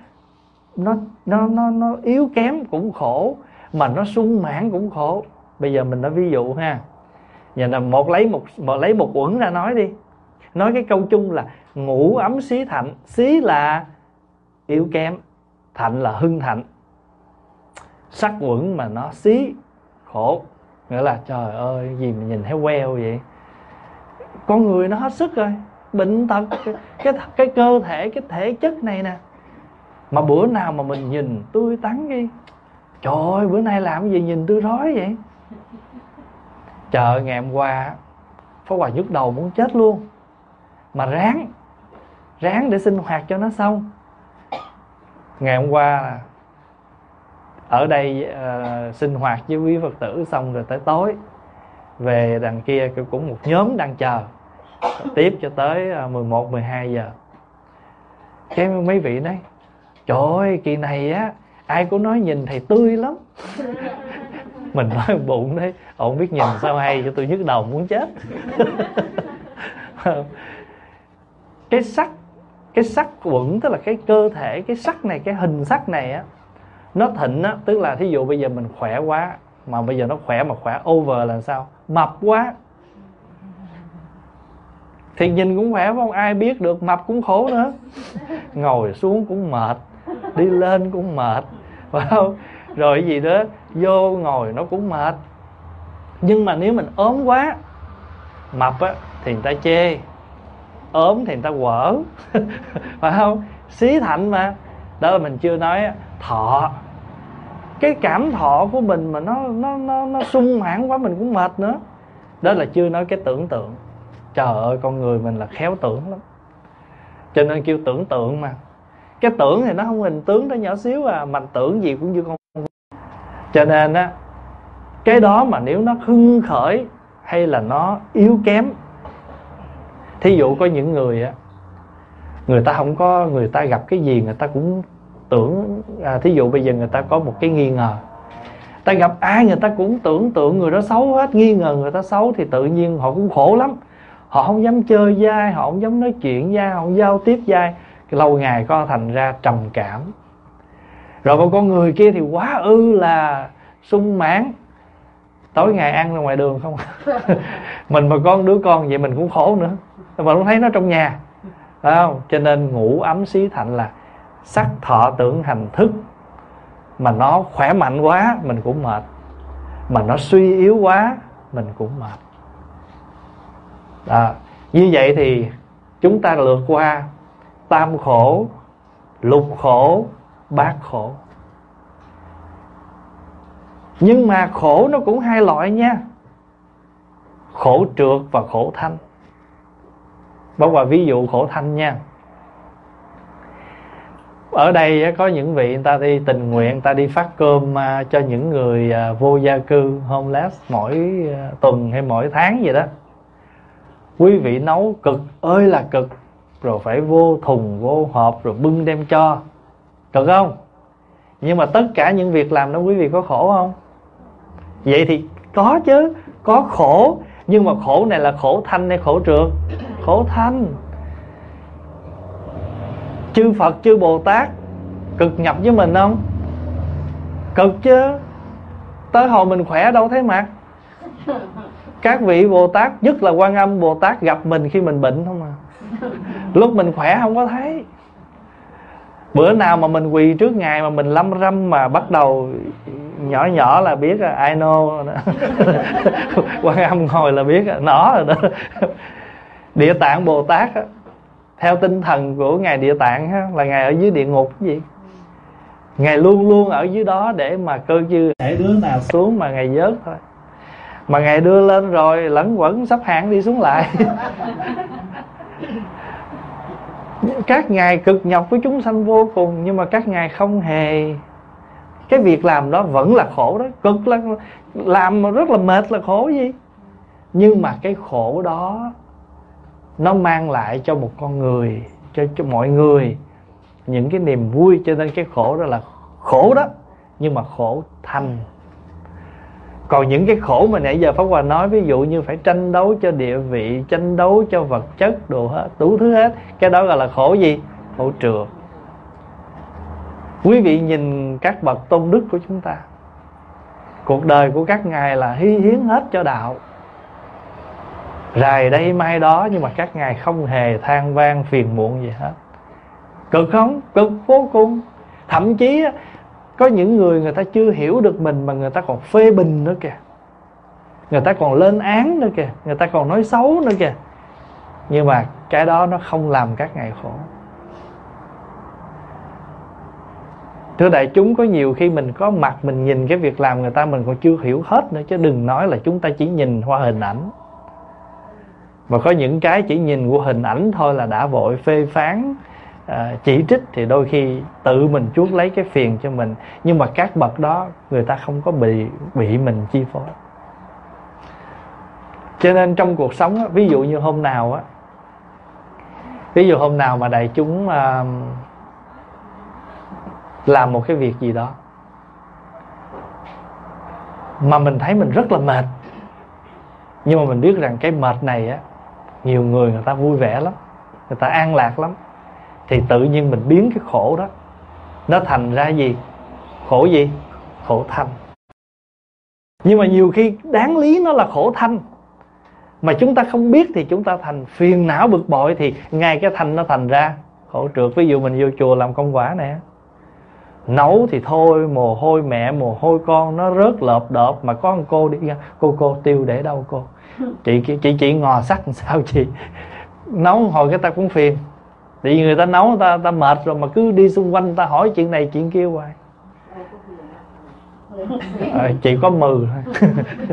nó yếu kém cũng khổ, mà nó sung mãn cũng khổ. Bây giờ mình nói ví dụ ha. Giờ là lấy một uẩn ra nói đi. Nói cái câu chung là ngũ ấm xí thạnh. Xí là yếu kém, thạnh là hưng thạnh. Sắc uẩn mà nó xí, khổ. Nghĩa là trời ơi, gì mà nhìn thấy queo vậy. Con người nó hết sức rồi, bệnh tật. Cái cơ thể, cái thể chất này nè. Mà bữa nào mà mình nhìn tươi tắn đi, trời ơi bữa nay làm cái gì nhìn tươi rói vậy. Trời, ngày hôm qua Pháp Hòa nhức đầu muốn chết luôn, mà ráng để sinh hoạt cho nó xong. Ngày hôm qua ở đây sinh hoạt với quý Phật tử xong rồi tới tối về đằng kia cũng một nhóm đang chờ tiếp cho tới 11-12 giờ. Cái mấy vị nói trời ơi kỳ này á ai cũng nói nhìn thầy tươi lắm. Mình nói bụng đấy, ông biết nhìn sao hay, cho tôi nhức đầu muốn chết. Cái sắc uẩn tức là cái cơ thể, cái sắc này, cái hình sắc này á, nó thịnh á, tức là thí dụ bây giờ mình khỏe quá, mà bây giờ nó khỏe mà khỏe over là sao? Mập quá thì nhìn cũng khỏe, không ai biết được, mập cũng khổ nữa. Ngồi xuống cũng mệt, đi lên cũng mệt, phải không? Rồi cái gì đó vô ngồi nó cũng mệt. Nhưng mà nếu mình ốm quá, mập á thì người ta chê, ốm thì người ta quở. Phải không? Xí thạnh mà. Đó là mình chưa nói thọ. Cái cảm thọ của mình mà nó sung mãn quá mình cũng mệt nữa. Đó là chưa nói cái tưởng tượng. Trời ơi con người mình là khéo tưởng lắm, cho nên kêu tưởng tượng mà. Cái tưởng thì nó không hình tướng, nó nhỏ xíu à, mà tưởng gì cũng như con. Cho nên á, cái đó mà nếu nó hưng khởi hay là nó yếu kém. Thí dụ có những người á, người ta không có, người ta gặp cái gì người ta cũng tưởng. Thí dụ bây giờ người ta có một cái nghi ngờ, ta gặp ai người ta cũng tưởng tượng người đó xấu hết, nghi ngờ người ta xấu, thì tự nhiên họ cũng khổ lắm. Họ không dám chơi dai, họ không dám nói chuyện dai, họ không giao tiếp dai. Lâu ngày có thành ra trầm cảm. Rồi còn con người kia thì quá ư là sung mãn, tối ngày ăn ra ngoài đường không. Mình mà có đứa con vậy mình cũng khổ nữa, mà không thấy nó trong nhà, phải không? Cho nên ngũ ấm xí thạnh là sắc thọ tưởng hành thức. Mà nó khỏe mạnh quá mình cũng mệt, mà nó suy yếu quá mình cũng mệt. Như vậy thì chúng ta lượt qua tam khổ, lục khổ, bát khổ. Nhưng mà khổ nó cũng hai loại nha, khổ trượt và khổ thanh. Bao gồm ví dụ khổ thanh nha. Ở đây có những vị người ta đi tình nguyện, người ta đi phát cơm cho những người vô gia cư, homeless, mỗi tuần hay mỗi tháng gì đó. Quý vị nấu cực ơi là cực, rồi phải vô thùng vô hộp rồi bưng đem cho, cực không? Nhưng mà tất cả những việc làm đó quý vị có khổ không? Vậy thì có chứ, có khổ. Nhưng mà khổ này là khổ thanh hay khổ trượt? Khổ thanh. Chư Phật, chư Bồ Tát cực nhập với mình không? Cực chứ. Tới hồi mình khỏe đâu thấy mặt. Các vị Bồ Tát, nhất là Quan Âm Bồ Tát, gặp mình khi mình bệnh không à. Lúc mình khỏe không có thấy. Bữa nào mà mình quỳ trước Ngài mà mình lâm râm mà bắt đầu nhỏ nhỏ là biết là I know. Quan Âm ngồi là biết nó rồi đó. Địa Tạng Bồ Tát theo tinh thần của Ngài Địa Tạng là Ngài ở dưới địa ngục cái gì. Ngài luôn luôn ở dưới đó để mà cơ dư để đứa nào xuống mà Ngài vớt thôi. Mà Ngài đưa lên rồi lẫn quẩn sắp hạn đi xuống lại. Các ngài cực nhọc với chúng sanh vô cùng, nhưng mà các ngài không hề, cái việc làm đó vẫn là khổ đó, cực là làm mà rất là mệt, là khổ gì. Nhưng mà cái khổ đó nó mang lại cho một con người, cho mọi người những cái niềm vui. Cho nên cái khổ đó là khổ đó, nhưng mà khổ thanh. Còn những cái khổ mà nãy giờ Pháp Hòa nói, ví dụ như phải tranh đấu cho địa vị, tranh đấu cho vật chất, đồ hết, đủ thứ hết, cái đó gọi là khổ gì? Khổ trượt. Quý vị nhìn các bậc tôn đức của chúng ta, cuộc đời của các ngài là hy hiến hết cho đạo, rày đây mai đó, nhưng mà các ngài không hề than vang phiền muộn gì hết. Cực không? Cực vô cùng. Thậm chí có những người, người ta chưa hiểu được mình mà người ta còn phê bình nữa kìa, người ta còn lên án nữa kìa, người ta còn nói xấu nữa kìa. Nhưng mà cái đó nó không làm các ngài khổ. Thưa đại chúng, có nhiều khi mình có mặt, mình nhìn cái việc làm người ta mình còn chưa hiểu hết nữa, chứ đừng nói là chúng ta chỉ nhìn qua hình ảnh. Mà có những cái chỉ nhìn qua hình ảnh thôi là đã vội phê phán, chỉ trích, thì đôi khi tự mình chuốc lấy cái phiền cho mình. Nhưng mà các bậc đó người ta không có bị mình chi phối. Cho nên trong cuộc sống ví dụ như hôm nào mà đại chúng làm một cái việc gì đó mà mình thấy mình rất là mệt, nhưng mà mình biết rằng cái mệt này nhiều người ta vui vẻ lắm, người ta an lạc lắm, thì tự nhiên mình biến cái khổ đó nó thành ra gì? Khổ gì? Khổ thanh. Nhưng mà nhiều khi đáng lý nó là khổ thanh, mà chúng ta không biết thì chúng ta thành phiền não bực bội, thì ngay cái thanh nó thành ra khổ trượt. Ví dụ mình vô chùa làm công quả nè, nấu thì thôi, mồ hôi mẹ mồ hôi con nó rớt lợp đợp, mà có một cô đi ra, cô tiêu để đâu cô? Chị ngò sắc làm sao chị? Nấu hồi cái ta cũng phiền, tại vì người ta nấu ta mệt rồi mà cứ đi xung quanh ta hỏi chuyện này chuyện kia hoài. Chỉ có mừ thôi.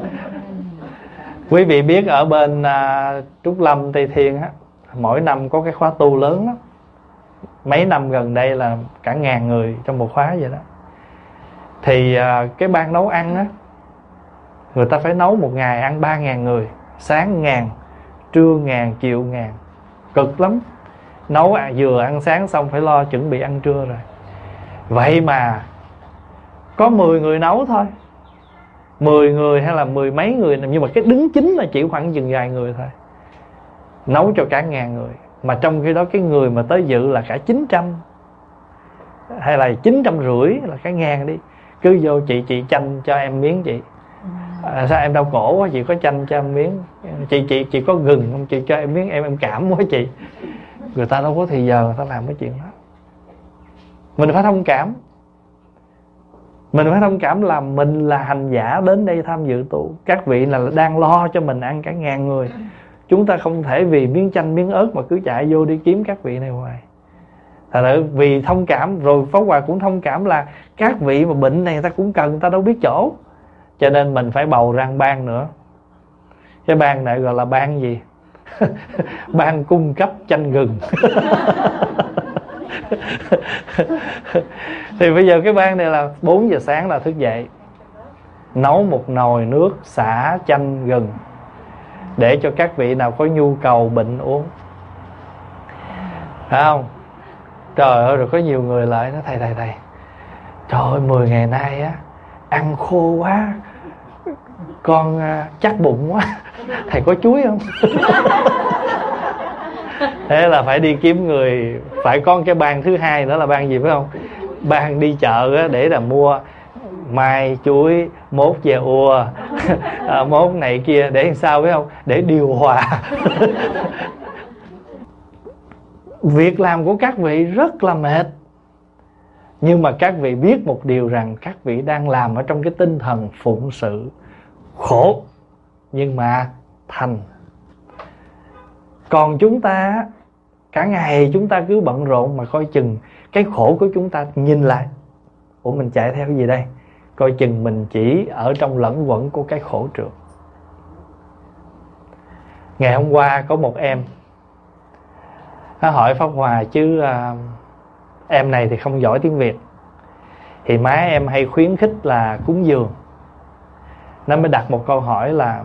Quý vị biết ở bên Trúc Lâm Tây Thiên mỗi năm có cái khóa tu lớn lắm. Mấy năm gần đây là cả 1000 người trong một khóa vậy đó. Thì cái ban nấu ăn người ta phải nấu một ngày ăn 3000 người. Sáng 1000, trưa 1000, chiều 1000. Cực lắm. Nấu vừa ăn sáng xong phải lo chuẩn bị ăn trưa rồi. Vậy mà có 10 người nấu thôi, 10 người hay là 10 mấy người, nhưng mà cái đứng chính là chỉ khoảng chừng vài người thôi, nấu cho cả 1000 người. Mà trong khi đó cái người mà tới dự là cả 900 hay là 950 là cả 1000 đi. Cứ vô chị chanh cho em miếng chị. Sao em đau cổ quá, chị có chanh cho em miếng. Chị có gừng không, chị cho em miếng, em cảm quá chị. Người ta đâu có thì giờ người ta làm cái chuyện đó. Mình phải thông cảm. Mình phải thông cảm là mình là hành giả đến đây tham dự tu. Các vị là đang lo cho mình ăn cả 1000 người. Chúng ta không thể vì miếng chanh miếng ớt mà cứ chạy vô đi kiếm các vị này hoài. Thật sự vì thông cảm, rồi Pháp Hòa cũng thông cảm là các vị mà bệnh này người ta cũng cần, người ta đâu biết chỗ. Cho nên mình phải bầu ra ban nữa. Cái ban này gọi là ban gì? Ban cung cấp chanh gừng. Thì bây giờ cái ban này là 4 giờ sáng là thức dậy, nấu một nồi nước xả chanh gừng để cho các vị nào có nhu cầu bệnh uống, phải không? Trời ơi, rồi có nhiều người lại nói thầy trời ơi 10 ngày nay á ăn khô quá, con chắc bụng quá, thầy có chuối không? Thế là phải đi kiếm người, phải có cái ban thứ hai nữa là ban gì phải không? Ban đi chợ á, để là mua mai chuối, mốt ve ua, mốt này kia, để làm sao phải không? Để điều hòa. Việc làm của các vị rất là mệt, nhưng mà các vị biết một điều rằng các vị đang làm ở trong cái tinh thần phụng sự, khổ nhưng mà thành. Còn chúng ta cả ngày chúng ta cứ bận rộn, mà coi chừng cái khổ của chúng ta nhìn lại, ủa mình chạy theo cái gì đây? Coi chừng mình chỉ ở trong lẫn quẩn của cái khổ trượt. Ngày hôm qua có một em, nó hỏi Pháp Hòa chứ em này thì không giỏi tiếng Việt, thì má em hay khuyến khích là cúng dường. Nó mới đặt một câu hỏi là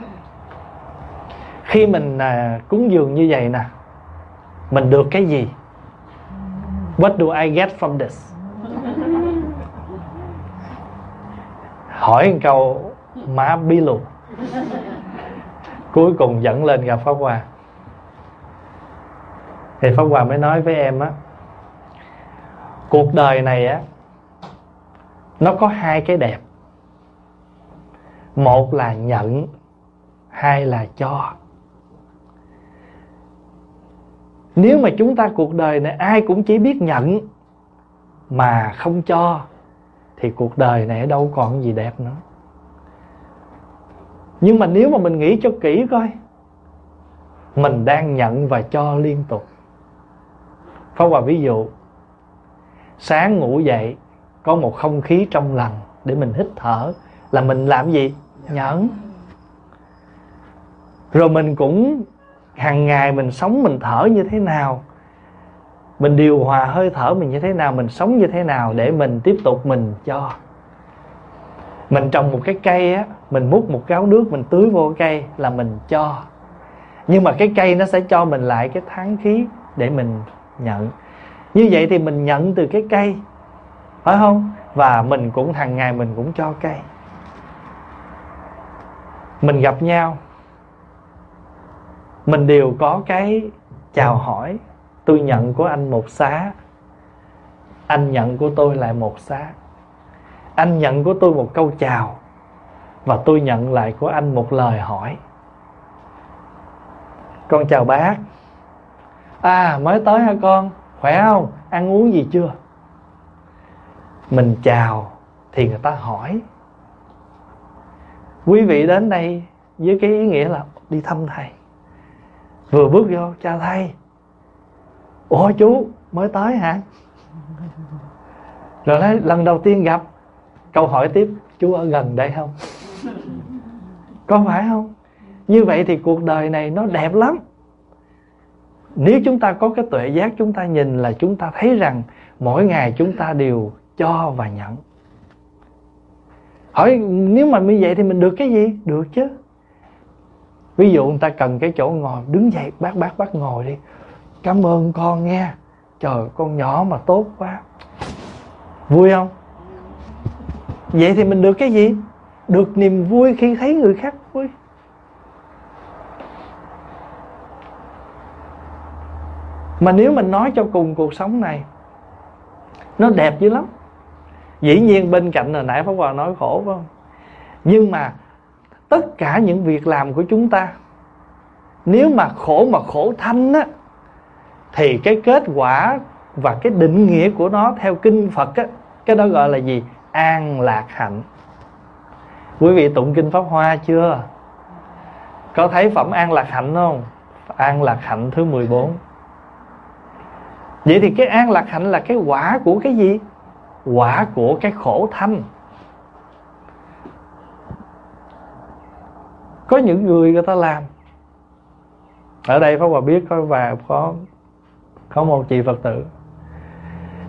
khi mình cúng dường như vậy nè, mình được cái gì? What do I get from this? Hỏi một câu má bí lù. Cuối cùng dẫn lên gặp Pháp Hòa. Thì Pháp Hòa mới nói với em á, cuộc đời này á, nó có hai cái đẹp. Một là nhận, hai là cho. Nếu mà chúng ta cuộc đời này ai cũng chỉ biết nhận mà không cho, thì cuộc đời này đâu còn gì đẹp nữa. Nhưng mà nếu mà mình nghĩ cho kỹ coi, mình đang nhận và cho liên tục. Pháp Hòa ví dụ, sáng ngủ dậy có một không khí trong lành để mình hít thở, là mình làm gì? Nhận. Rồi mình cũng hàng ngày mình sống, mình thở như thế nào, mình điều hòa hơi thở mình như thế nào, mình sống như thế nào để mình tiếp tục mình cho. Mình trồng một cái cây á, mình múc một gáo nước mình tưới vô cây là mình cho. Nhưng mà cái cây nó sẽ cho mình lại cái tháng khí để mình nhận. Như vậy thì mình nhận từ cái cây, phải không? Và mình cũng hàng ngày mình cũng cho cây. Mình gặp nhau, mình đều có cái chào hỏi. Tôi nhận của anh một xá, anh nhận của tôi lại một xá. Anh nhận của tôi một câu chào, và tôi nhận lại của anh một lời hỏi. Con chào bác. À mới tới hả con? Khỏe không? Ăn uống gì chưa? Mình chào thì người ta hỏi. Quý vị đến đây với cái ý nghĩa là đi thăm thầy. Vừa bước vô, chào thầy. Ủa chú mới tới hả? Rồi nói lần đầu tiên gặp. Câu hỏi tiếp, chú ở gần đây không? Có phải không? Như vậy thì cuộc đời này nó đẹp lắm. Nếu chúng ta có cái tuệ giác, chúng ta nhìn là chúng ta thấy rằng mỗi ngày chúng ta đều cho và nhận. Hỏi nếu mà như vậy thì mình được cái gì? Được chứ. Ví dụ người ta cần cái chỗ ngồi, đứng dậy, bác ngồi đi. Cảm ơn con nghe. Trời, con nhỏ mà tốt quá. Vui không? Vậy thì mình được cái gì? Được niềm vui khi thấy người khác vui. Mà nếu mình nói cho cùng cuộc sống này, nó đẹp dữ lắm. Dĩ nhiên bên cạnh hồi nãy Pháp Hòa nói khổ phải không? Nhưng mà tất cả những việc làm của chúng ta, nếu mà khổ thanh á, thì cái kết quả và cái định nghĩa của nó theo kinh Phật á, cái đó gọi là gì? An lạc hạnh. Quý vị tụng kinh Pháp Hoa chưa? Có thấy phẩm an lạc hạnh không? An lạc hạnh thứ 14. Vậy thì cái an lạc hạnh là cái quả của cái gì? Quả của cái khổ thanh. Có những người ta làm. Ở đây Pháp Hòa biết có một chị Phật tử,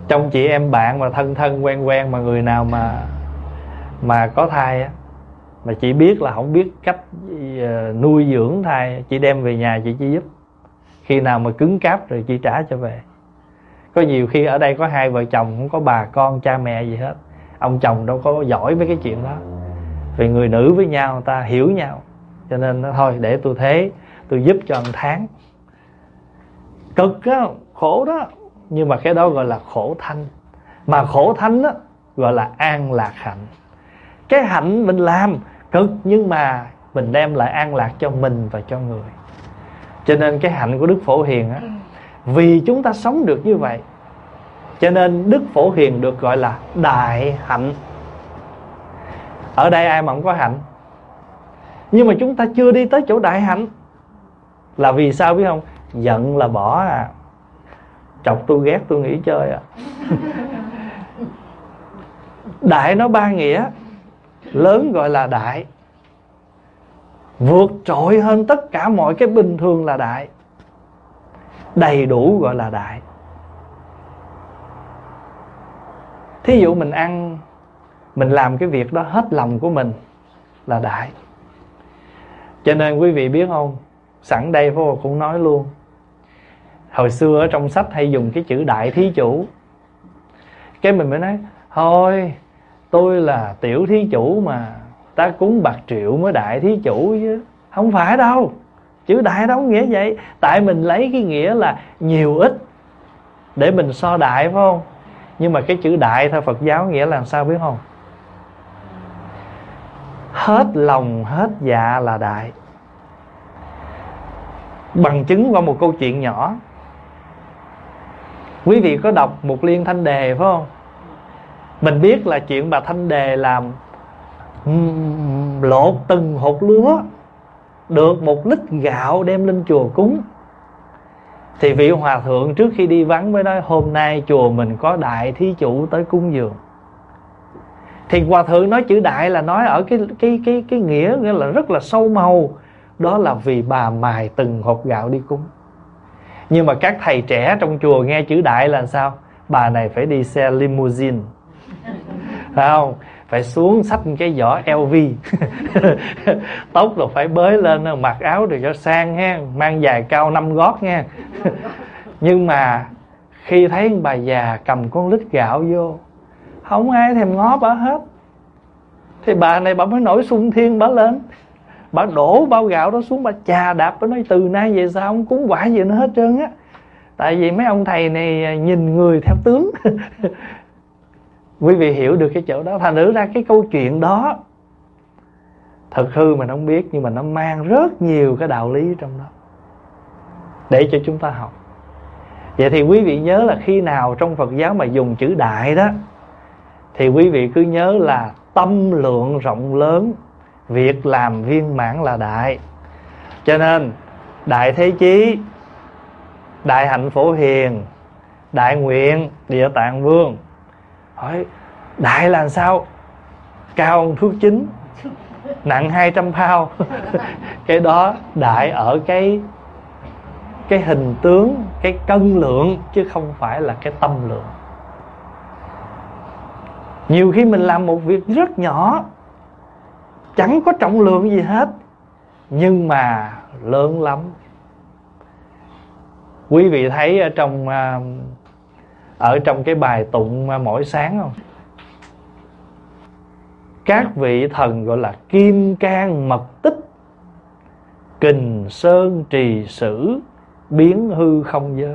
Trong chị em bạn mà thân thân quen quen, mà người nào mà có thai á, mà chị biết là không biết cách nuôi dưỡng thai, chị đem về nhà chị chỉ giúp. Khi nào mà cứng cáp rồi chị trả cho về. Có nhiều khi ở đây có hai vợ chồng, không có bà con cha mẹ gì hết, ông chồng đâu có giỏi với cái chuyện đó. Vì người nữ với nhau người ta hiểu nhau, cho nên thôi để tôi thế, tôi giúp cho 1 tháng. Cực đó, khổ đó. Nhưng mà cái đó gọi là khổ thanh. Mà khổ thanh đó gọi là an lạc hạnh. Cái hạnh mình làm cực, nhưng mà mình đem lại an lạc cho mình và cho người. Cho nên cái hạnh của Đức Phổ Hiền á, vì chúng ta sống được như vậy, cho nên Đức Phổ Hiền được gọi là đại hạnh. Ở đây ai mà không có hạnh? Nhưng mà chúng ta chưa đi tới chỗ đại hạnh. Là vì sao biết không? Giận là bỏ à. Chọc tôi ghét tôi nghỉ chơi à. Đại nó 3 nghĩa. Lớn gọi là đại, vượt trội hơn tất cả mọi cái bình thường là đại, đầy đủ gọi là đại. Thí dụ mình ăn, mình làm cái việc đó hết lòng của mình là đại. Cho nên quý vị biết không, sẵn đây Pháp Hòa cũng nói luôn. Hồi xưa ở trong sách hay dùng cái chữ đại thí chủ. Cái mình mới nói thôi, tôi là tiểu thí chủ mà, ta cúng bạc triệu mới đại thí chủ chứ. Không phải đâu, chữ đại đâu nghĩa vậy. Tại mình lấy cái nghĩa là nhiều ít để mình so đại, phải không? Nhưng mà cái chữ đại theo Phật giáo nghĩa là làm sao biết không? Hết lòng hết dạ là đại. Bằng chứng qua một câu chuyện nhỏ. Quý vị có đọc Mục Liên Thanh Đề phải không? Mình biết là chuyện bà Thanh Đề làm lột từng hột lúa, được 1 lít gạo đem lên chùa cúng. Thì vị hòa thượng trước khi đi vắng mới nói hôm nay chùa mình có đại thí chủ tới cúng dường. Thì hòa thượng nói chữ đại là nói ở cái nghĩa là rất là sâu màu. Đó là vì bà mài từng hột gạo đi cúng. Nhưng mà các thầy trẻ trong chùa nghe chữ đại là sao? Bà này phải đi xe limousine, phải không? Phải xuống xách cái giỏ LV tóc rồi phải bới lên, mặc áo rồi cho sang ha, mang giày cao 5 gót nha. Nhưng mà khi thấy bà già cầm con lít gạo vô, không ai thèm ngó bà hết. Thì bà này bà mới nổi xung thiên, bà lên, bà đổ bao gạo đó xuống, bà chà đạp, bà nói từ nay về sao không cúng quả gì nữa hết trơn á. Tại vì mấy ông thầy này nhìn người theo tướng. Quý vị hiểu được cái chỗ đó. Thành thử ra cái câu chuyện đó thật hư mình không biết, nhưng mà nó mang rất nhiều cái đạo lý trong đó để cho chúng ta học. Vậy thì quý vị nhớ là khi nào trong Phật giáo mà dùng chữ đại đó, thì quý vị cứ nhớ là tâm lượng rộng lớn, việc làm viên mãn là đại. Cho nên đại thế chí, đại hạnh Phổ Hiền, đại nguyện Địa Tạng Vương. Hỏi đại là sao? Cao hơn thước chính, nặng 200 pound. Cái đó đại ở cái hình tướng, cái cân lượng, chứ không phải là cái tâm lượng. Nhiều khi mình làm một việc rất nhỏ, chẳng có trọng lượng gì hết, nhưng mà lớn lắm. Quý vị thấy ở trong cái bài tụng mỗi sáng không? Các vị thần gọi là kim cang mật tích, kình sơn trì sử, biến hư không giới.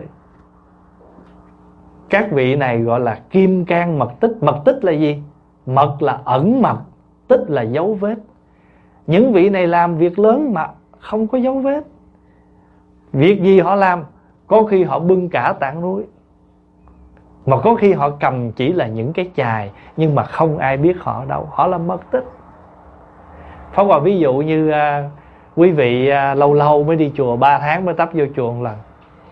Các vị này gọi là kim cang mật tích. Mật tích là gì? Mật là ẩn mật, tích là dấu vết. Những vị này làm việc lớn mà không có dấu vết. Việc gì họ làm? Có khi họ bưng cả tảng núi, mà có khi họ cầm chỉ là những cái chài, nhưng mà không ai biết họ ở đâu. Họ là mật tích. Pháp Hòa ví dụ như quý vị lâu lâu mới đi chùa, 3 tháng mới tấp vô chùa một lần.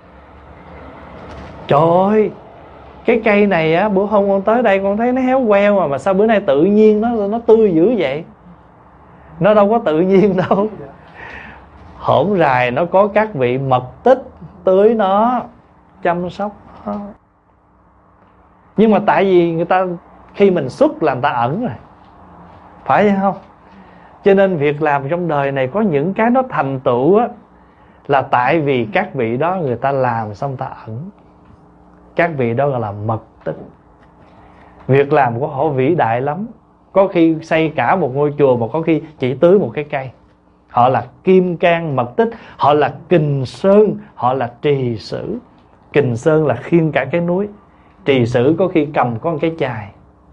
Trời ơi, cái cây này á, bữa hôm con tới đây con thấy nó héo queo mà sao bữa nay tự nhiên nó tươi dữ vậy? Nó đâu có tự nhiên đâu. Hổn rài nó có các vị mật tích tưới nó, chăm sóc nó. Nhưng mà tại vì người ta khi mình xuất là người ta ẩn rồi, phải hay không? Cho nên việc làm trong đời này có những cái nó thành tựu á, là tại vì các vị đó người ta làm xong ta ẩn. Các vị đó gọi là mật tích. Việc làm của họ vĩ đại lắm. Có khi xây cả một ngôi chùa, mà có khi chỉ tưới một cái cây. Họ là kim cang mật tích. Họ là kình sơn. Họ là trì sử. Kình sơn là khiêng cả cái núi. Trì sử có khi cầm có một cái chài.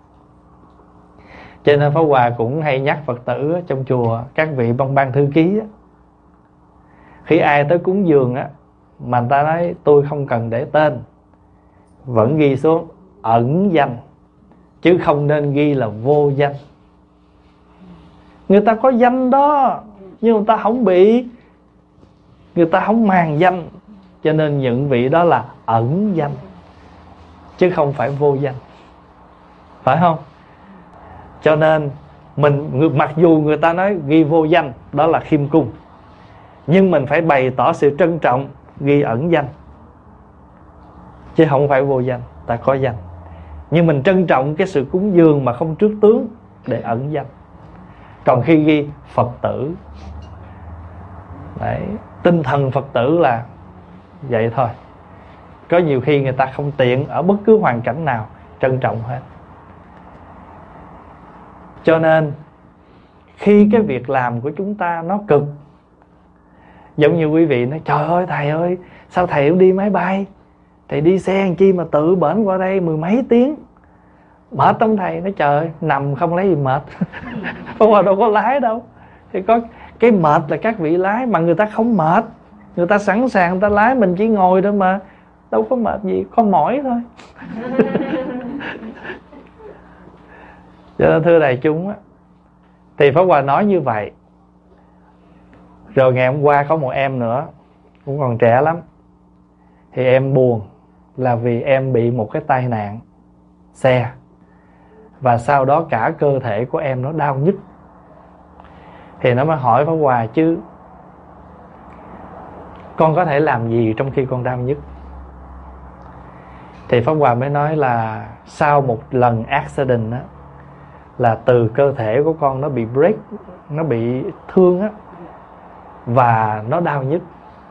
Cho nên Pháp Hòa cũng hay nhắc Phật tử trong chùa, các vị ban thư ký á, khi ai tới cúng dường á, mà người ta nói tôi không cần để tên, vẫn ghi xuống ẩn danh, chứ không nên ghi là vô danh. Người ta có danh đó, nhưng người ta không bị, người ta không màng danh. Cho nên những vị đó là ẩn danh, chứ không phải vô danh. Phải không? Cho nên mặc dù người ta nói ghi vô danh, đó là khiêm cung, nhưng mình phải bày tỏ sự trân trọng, ghi ẩn danh, chứ không phải vô danh. Ta có danh, nhưng mình trân trọng cái sự cúng dường mà không trước tướng, để ẩn danh. Còn khi ghi Phật tử, đấy, tinh thần Phật tử là vậy thôi. Có nhiều khi người ta không tiện ở bất cứ hoàn cảnh nào, trân trọng hết. Cho nên khi cái việc làm của chúng ta nó cực, giống như quý vị nói trời ơi thầy ơi, sao thầy không đi máy bay, thầy đi xe làm chi mà tự bển qua đây 10 mấy tiếng, mệt không thầy? Nói trời ơi, nằm không lấy gì mệt. Không, mà đâu có lái đâu. Thì có cái mệt là các vị lái, mà người ta không mệt, người ta sẵn sàng người ta lái, mình chỉ ngồi thôi mà, đâu có mệt gì, có mỏi thôi. Cho nên thưa đại chúng á, thì Pháp Hòa nói như vậy. Rồi ngày hôm qua có một em nữa, cũng còn trẻ lắm, thì em buồn là vì em bị một cái tai nạn xe, và sau đó cả cơ thể của em nó đau nhức. Thì nó mới hỏi Pháp Hòa chứ con có thể làm gì trong khi con đau nhức? Thì Pháp Hòa mới nói là sau một lần accident á, là từ cơ thể của con nó bị break, nó bị thương á, và nó đau nhức.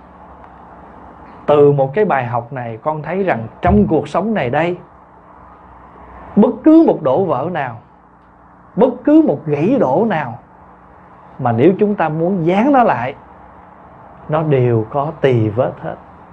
Từ một cái bài học này, con thấy rằng trong cuộc sống này đây, bất cứ một đổ vỡ nào, bất cứ một gãy đổ nào, mà nếu chúng ta muốn dán nó lại, nó đều có tì vết hết.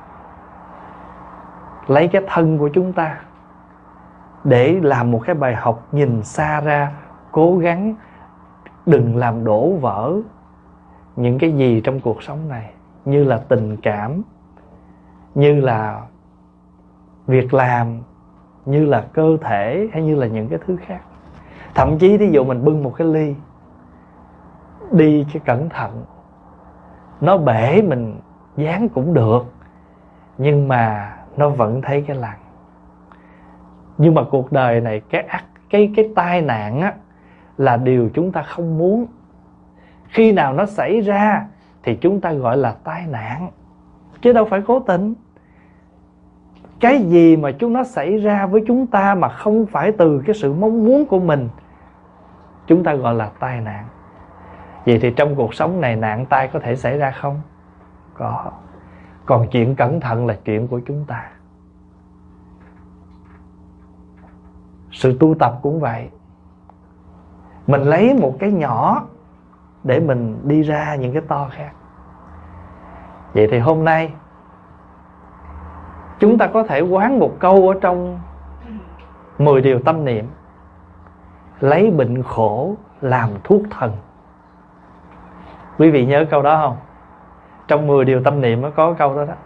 Lấy cái thân của chúng ta để làm một cái bài học nhìn xa ra, cố gắng đừng làm đổ vỡ những cái gì trong cuộc sống này, như là tình cảm, như là việc làm, như là cơ thể, hay như là những cái thứ khác. Thậm chí ví dụ mình bưng một cái ly, đi cái cẩn thận, nó bể mình dán cũng được, nhưng mà nó vẫn thấy cái lằn. Nhưng mà cuộc đời này, cái tai nạn á, là điều chúng ta không muốn. Khi nào nó xảy ra thì chúng ta gọi là tai nạn, chứ đâu phải cố tình. Cái gì mà nó xảy ra với chúng ta mà không phải từ cái sự mong muốn của mình, chúng ta gọi là tai nạn. Vậy thì trong cuộc sống này nạn tai có thể xảy ra không? Có. Còn chuyện cẩn thận là chuyện của chúng ta. Sự tu tập cũng vậy. Mình lấy một cái nhỏ để mình đi ra những cái to khác. Vậy thì hôm nay chúng ta có thể quán một câu ở trong 10 điều tâm niệm: lấy bệnh khổ làm thuốc thần. Quý vị nhớ câu đó không? Trong 10 điều tâm niệm nó có câu đó đó.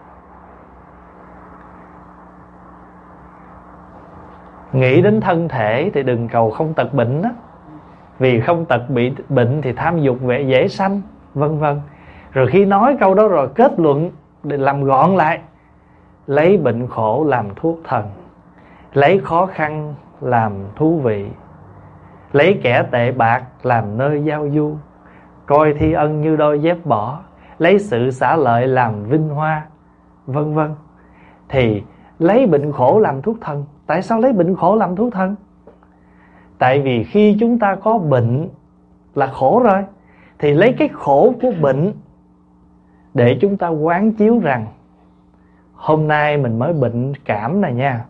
Nghĩ đến thân thể thì đừng cầu không tật bệnh đó, vì không tật bị bệnh thì tham dục về dễ sanh, vân vân. Rồi khi nói câu đó rồi kết luận để làm gọn lại: lấy bệnh khổ làm thuốc thần, lấy khó khăn làm thú vị, lấy kẻ tệ bạc làm nơi giao du, coi thi ân như đôi dép bỏ, lấy sự xả lợi làm vinh hoa, vân vân. Thì lấy bệnh khổ làm thuốc thần, Tại sao lấy bệnh khổ làm thú thân? Tại vì khi chúng ta có bệnh là khổ rồi, thì lấy cái khổ của bệnh để chúng ta quán chiếu rằng hôm nay mình mới bệnh cảm này nha,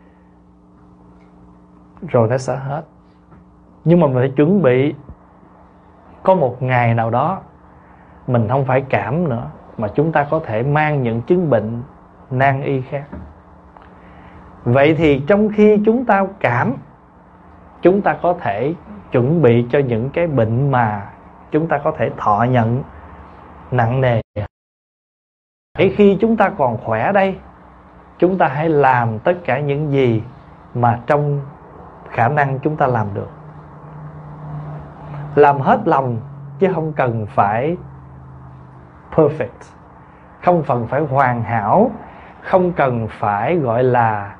rồi nó sẽ hết. Nhưng mà mình phải chuẩn bị có một ngày nào đó mình không phải cảm nữa, mà chúng ta có thể mang những chứng bệnh nan y khác. Vậy thì trong khi chúng ta cảm, chúng ta có thể chuẩn bị cho những cái bệnh mà chúng ta có thể thọ nhận nặng nề. Để khi chúng ta còn khỏe đây, chúng ta hãy làm tất cả những gì mà trong khả năng chúng ta làm được. Làm hết lòng chứ không cần phải perfect, không cần phải hoàn hảo, không cần phải gọi là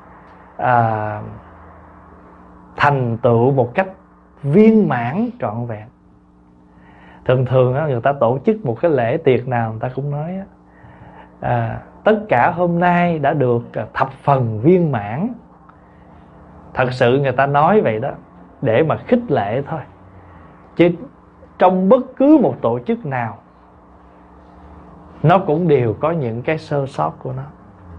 thành tựu một cách viên mãn trọn vẹn. Thường thường người ta tổ chức một cái lễ tiệc nào, người ta cũng nói tất cả hôm nay đã được thập phần viên mãn. Thật sự người ta nói vậy đó để mà khích lệ thôi, chứ trong bất cứ một tổ chức nào nó cũng đều có những cái sơ sót của nó.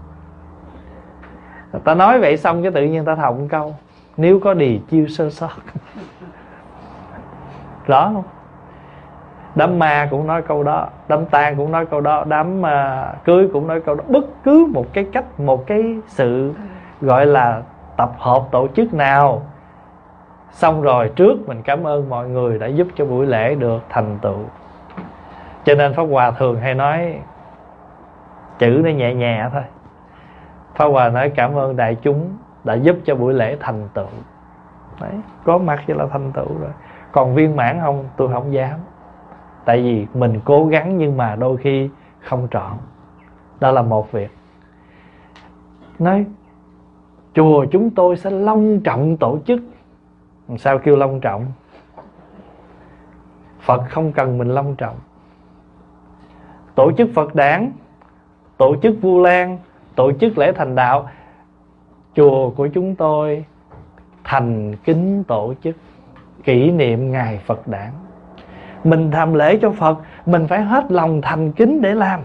Người ta nói vậy xong cái tự nhiên ta thọc một câu: nếu có đì chiêu sơ sót. Rõ không? Đám ma cũng nói câu đó, đám tang cũng nói câu đó, đám cưới cũng nói câu đó. Bất cứ một cái cách, một cái sự gọi là tập hợp tổ chức nào, xong rồi trước mình cảm ơn mọi người đã giúp cho buổi lễ được thành tựu. Cho nên Pháp Hòa thường hay nói chữ nó nhẹ nhẹ thôi. Pháp Hòa nói cảm ơn đại chúng đã giúp cho buổi lễ thành tựu. Đấy, có mặt vậy là thành tựu rồi. Còn viên mãn không, tôi không dám. Tại vì mình cố gắng nhưng mà đôi khi không trọn. Đó là một việc. Nói chùa chúng tôi sẽ long trọng tổ chức. Sao kêu long trọng? Phật không cần mình long trọng. Tổ chức Phật đản, tổ chức Vu Lan, tổ chức lễ thành đạo, chùa của chúng tôi thành kính tổ chức kỷ niệm ngày Phật đản. Mình làm lễ cho Phật, mình phải hết lòng thành kính để làm.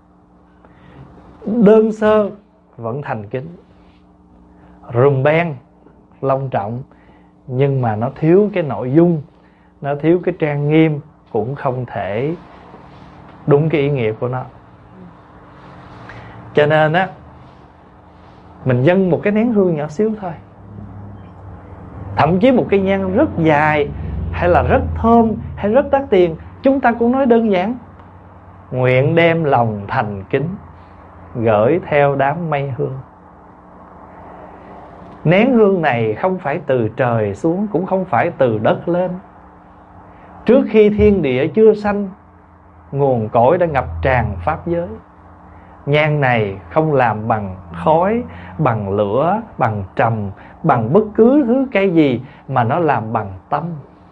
Đơn sơ vẫn thành kính, rùm beng long trọng, nhưng mà nó thiếu cái nội dung, nó thiếu cái trang nghiêm, cũng không thể đúng cái ý nghĩa của nó. Cho nên á, mình dâng một cái nén hương nhỏ xíu thôi, thậm chí một cây nhang rất dài, hay là rất thơm, hay rất đắt tiền, chúng ta cũng nói đơn giản: nguyện đem lòng thành kính gửi theo đám mây hương. Nén hương này không phải từ trời xuống, cũng không phải từ đất lên. Trước khi thiên địa chưa sanh, nguồn cội đã ngập tràn pháp giới. Nhang này không làm bằng khói, bằng lửa, bằng trầm, bằng bất cứ thứ cây gì, mà nó làm bằng tâm.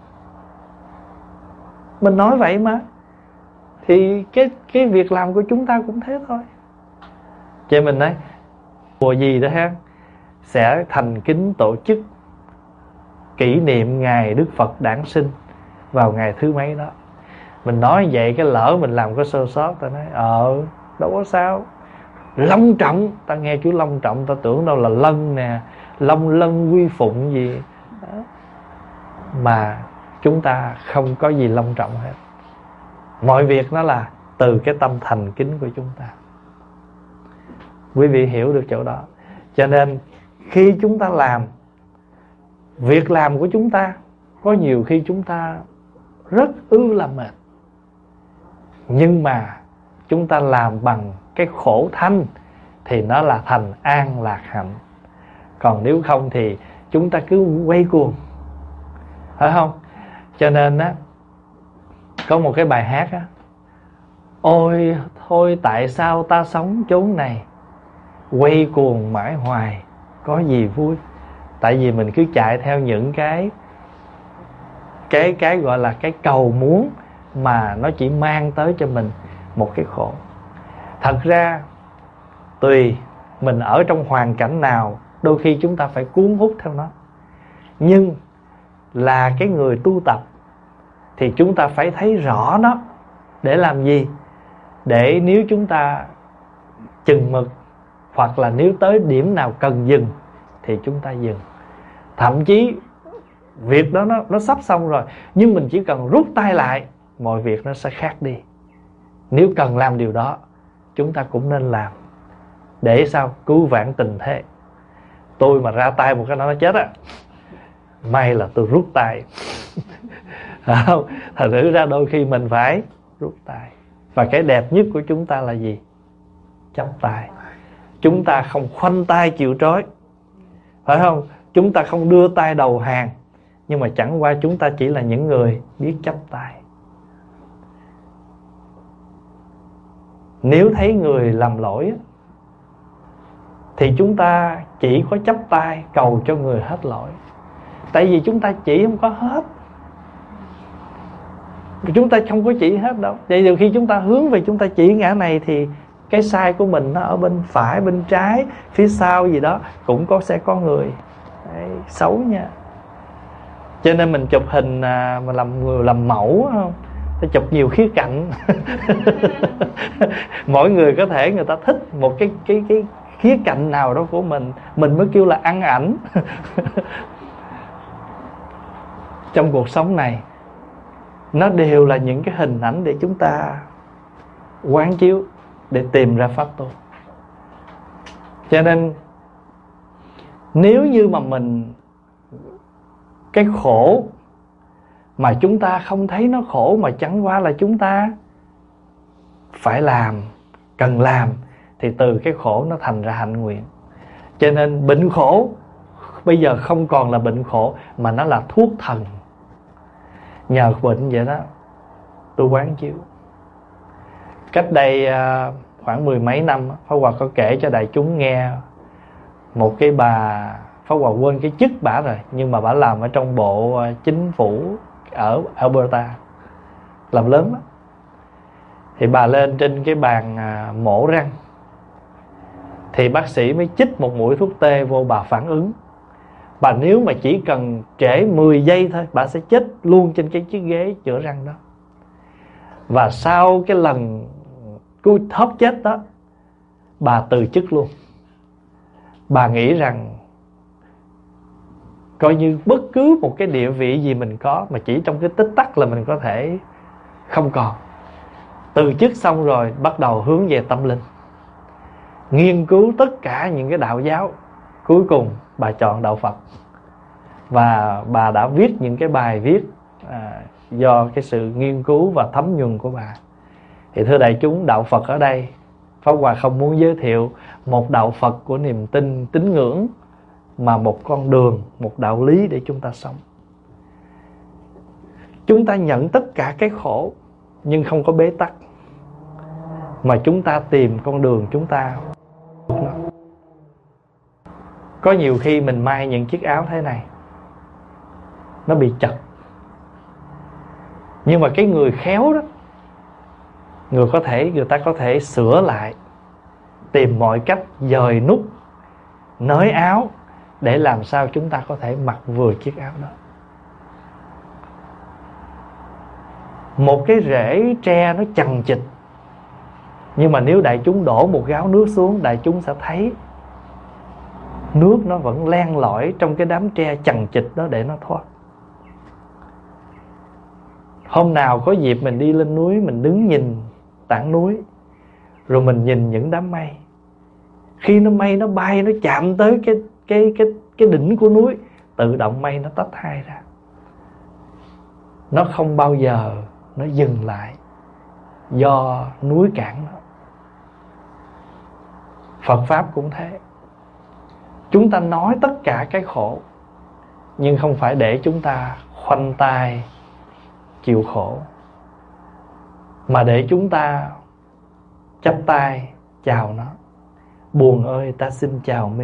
Mình nói vậy mà, thì cái việc làm của chúng ta cũng thế thôi. Cho mình nói chùa gì đó ha, sẽ thành kính tổ chức kỷ niệm ngày Đức Phật đản sinh vào ngày thứ mấy đó. Mình nói vậy cái lỡ mình làm có sơ sót, ta nói đâu có sao. Long trọng, ta nghe chữ long trọng ta tưởng đâu là lân nè, long lân quy phụng gì đó. Mà chúng ta không có gì long trọng hết. Mọi việc nó là từ cái tâm thành kính của chúng ta. Quý vị hiểu được chỗ đó. Cho nên khi chúng ta làm, việc làm của chúng ta, có nhiều khi chúng ta rất là mệt, nhưng mà chúng ta làm bằng cái khổ thanh thì nó là thành an lạc hạnh. Còn nếu không thì chúng ta cứ quay cuồng, phải không? Cho nên á, có một cái bài hát á: ôi thôi tại sao ta sống chốn này, quay cuồng mãi hoài có gì vui. Tại vì mình cứ chạy theo những cái gọi là cái cầu muốn, mà nó chỉ mang tới cho mình một cái khổ. Thật ra tùy mình ở trong hoàn cảnh nào đôi khi chúng ta phải cuốn hút theo nó. Nhưng là cái người tu tập thì chúng ta phải thấy rõ nó. Để làm gì? Để nếu chúng ta chừng mực, hoặc là nếu tới điểm nào cần dừng thì chúng ta dừng. Thậm chí việc đó nó sắp xong rồi, nhưng mình chỉ cần rút tay lại, mọi việc nó sẽ khác đi. Nếu cần làm điều đó, chúng ta cũng nên làm. Để sao? Cứu vãn tình thế. Tôi mà ra tay một cái nó chết á, may là tôi rút tay. Không, thật sự ra đôi khi mình phải rút tay. Và cái đẹp nhất của chúng ta là gì? Chắp tay. Chúng ta không khoanh tay chịu trói, phải không? Chúng ta không đưa tay đầu hàng. Nhưng mà chẳng qua chúng ta chỉ là những người biết chắp tay. Nếu thấy người làm lỗi thì chúng ta chỉ có chắp tay cầu cho người hết lỗi. Tại vì chúng ta chỉ không có hết. Chúng ta không có chỉ hết đâu. Vậy thì khi chúng ta hướng về chúng ta chỉ ngã này thì cái sai của mình nó ở bên phải, bên trái, phía sau gì đó cũng sẽ có người. Đấy, xấu nha. Cho nên mình chụp hình mà làm mẫu không? Phải chụp nhiều khía cạnh. Mỗi người có thể người ta thích một cái khía cạnh nào đó của mình mới kêu là ăn ảnh. Trong cuộc sống này nó đều là những cái hình ảnh để chúng ta quán chiếu, để tìm ra pháp tu. Cho nên nếu như mà mình cái khổ mà chúng ta không thấy nó khổ, mà chẳng qua là chúng ta phải làm, cần làm, thì từ cái khổ nó thành ra hạnh nguyện. Cho nên bệnh khổ bây giờ không còn là bệnh khổ, mà nó là thuốc thần. Nhờ bệnh vậy đó, tôi quán chiếu. Cách đây khoảng 10 mấy năm, Pháp Hòa có kể cho đại chúng nghe một cái bà, Pháp Hòa quên cái chức bả rồi, nhưng mà bả làm ở trong bộ chính phủ ở Alberta, làm lớn đó. Thì bà lên trên cái bàn mổ răng, thì bác sĩ mới chích một mũi thuốc tê vô, bà phản ứng. Bà nếu mà chỉ cần trễ 10 giây thôi, bà sẽ chết luôn trên cái chiếc ghế chữa răng đó. Và sau cái lần cú thóp chết đó, bà từ chức luôn. Bà nghĩ rằng coi như bất cứ một cái địa vị gì mình có, mà chỉ trong cái tích tắc là mình có thể không còn. Từ chức xong rồi bắt đầu hướng về tâm linh, nghiên cứu tất cả những cái đạo giáo. Cuối cùng bà chọn đạo Phật. Và bà đã viết những cái bài viết do cái sự nghiên cứu và thấm nhuần của bà. Thì thưa đại chúng, đạo Phật ở đây, Pháp Hòa không muốn giới thiệu một đạo Phật của niềm tin, tín ngưỡng, mà một con đường, một đạo lý để chúng ta sống. Chúng ta nhận tất cả cái khổ, nhưng không có bế tắc, mà chúng ta tìm con đường chúng ta. Có nhiều khi mình may những chiếc áo thế này, nó bị chật. Nhưng mà cái người khéo đó, người ta có thể sửa lại, tìm mọi cách dời nút, nới áo, để làm sao chúng ta có thể mặc vừa chiếc áo đó. Một cái rễ tre nó chằng chịt, nhưng mà nếu đại chúng đổ một gáo nước xuống, đại chúng sẽ thấy nước nó vẫn len lỏi trong cái đám tre chằng chịt đó để nó thoát. Hôm nào có dịp mình đi lên núi, mình đứng nhìn tảng núi, rồi mình nhìn những đám mây. Khi mây nó bay, nó chạm tới cái đỉnh của núi, tự động mây nó tách hai ra. Nó không bao giờ nó dừng lại, do núi cản nó. Phật Pháp cũng thế. Chúng ta nói tất cả cái khổ, nhưng không phải để chúng ta khoanh tay chịu khổ, mà để chúng ta chắp tay chào nó. Buồn ơi, ta xin chào mi.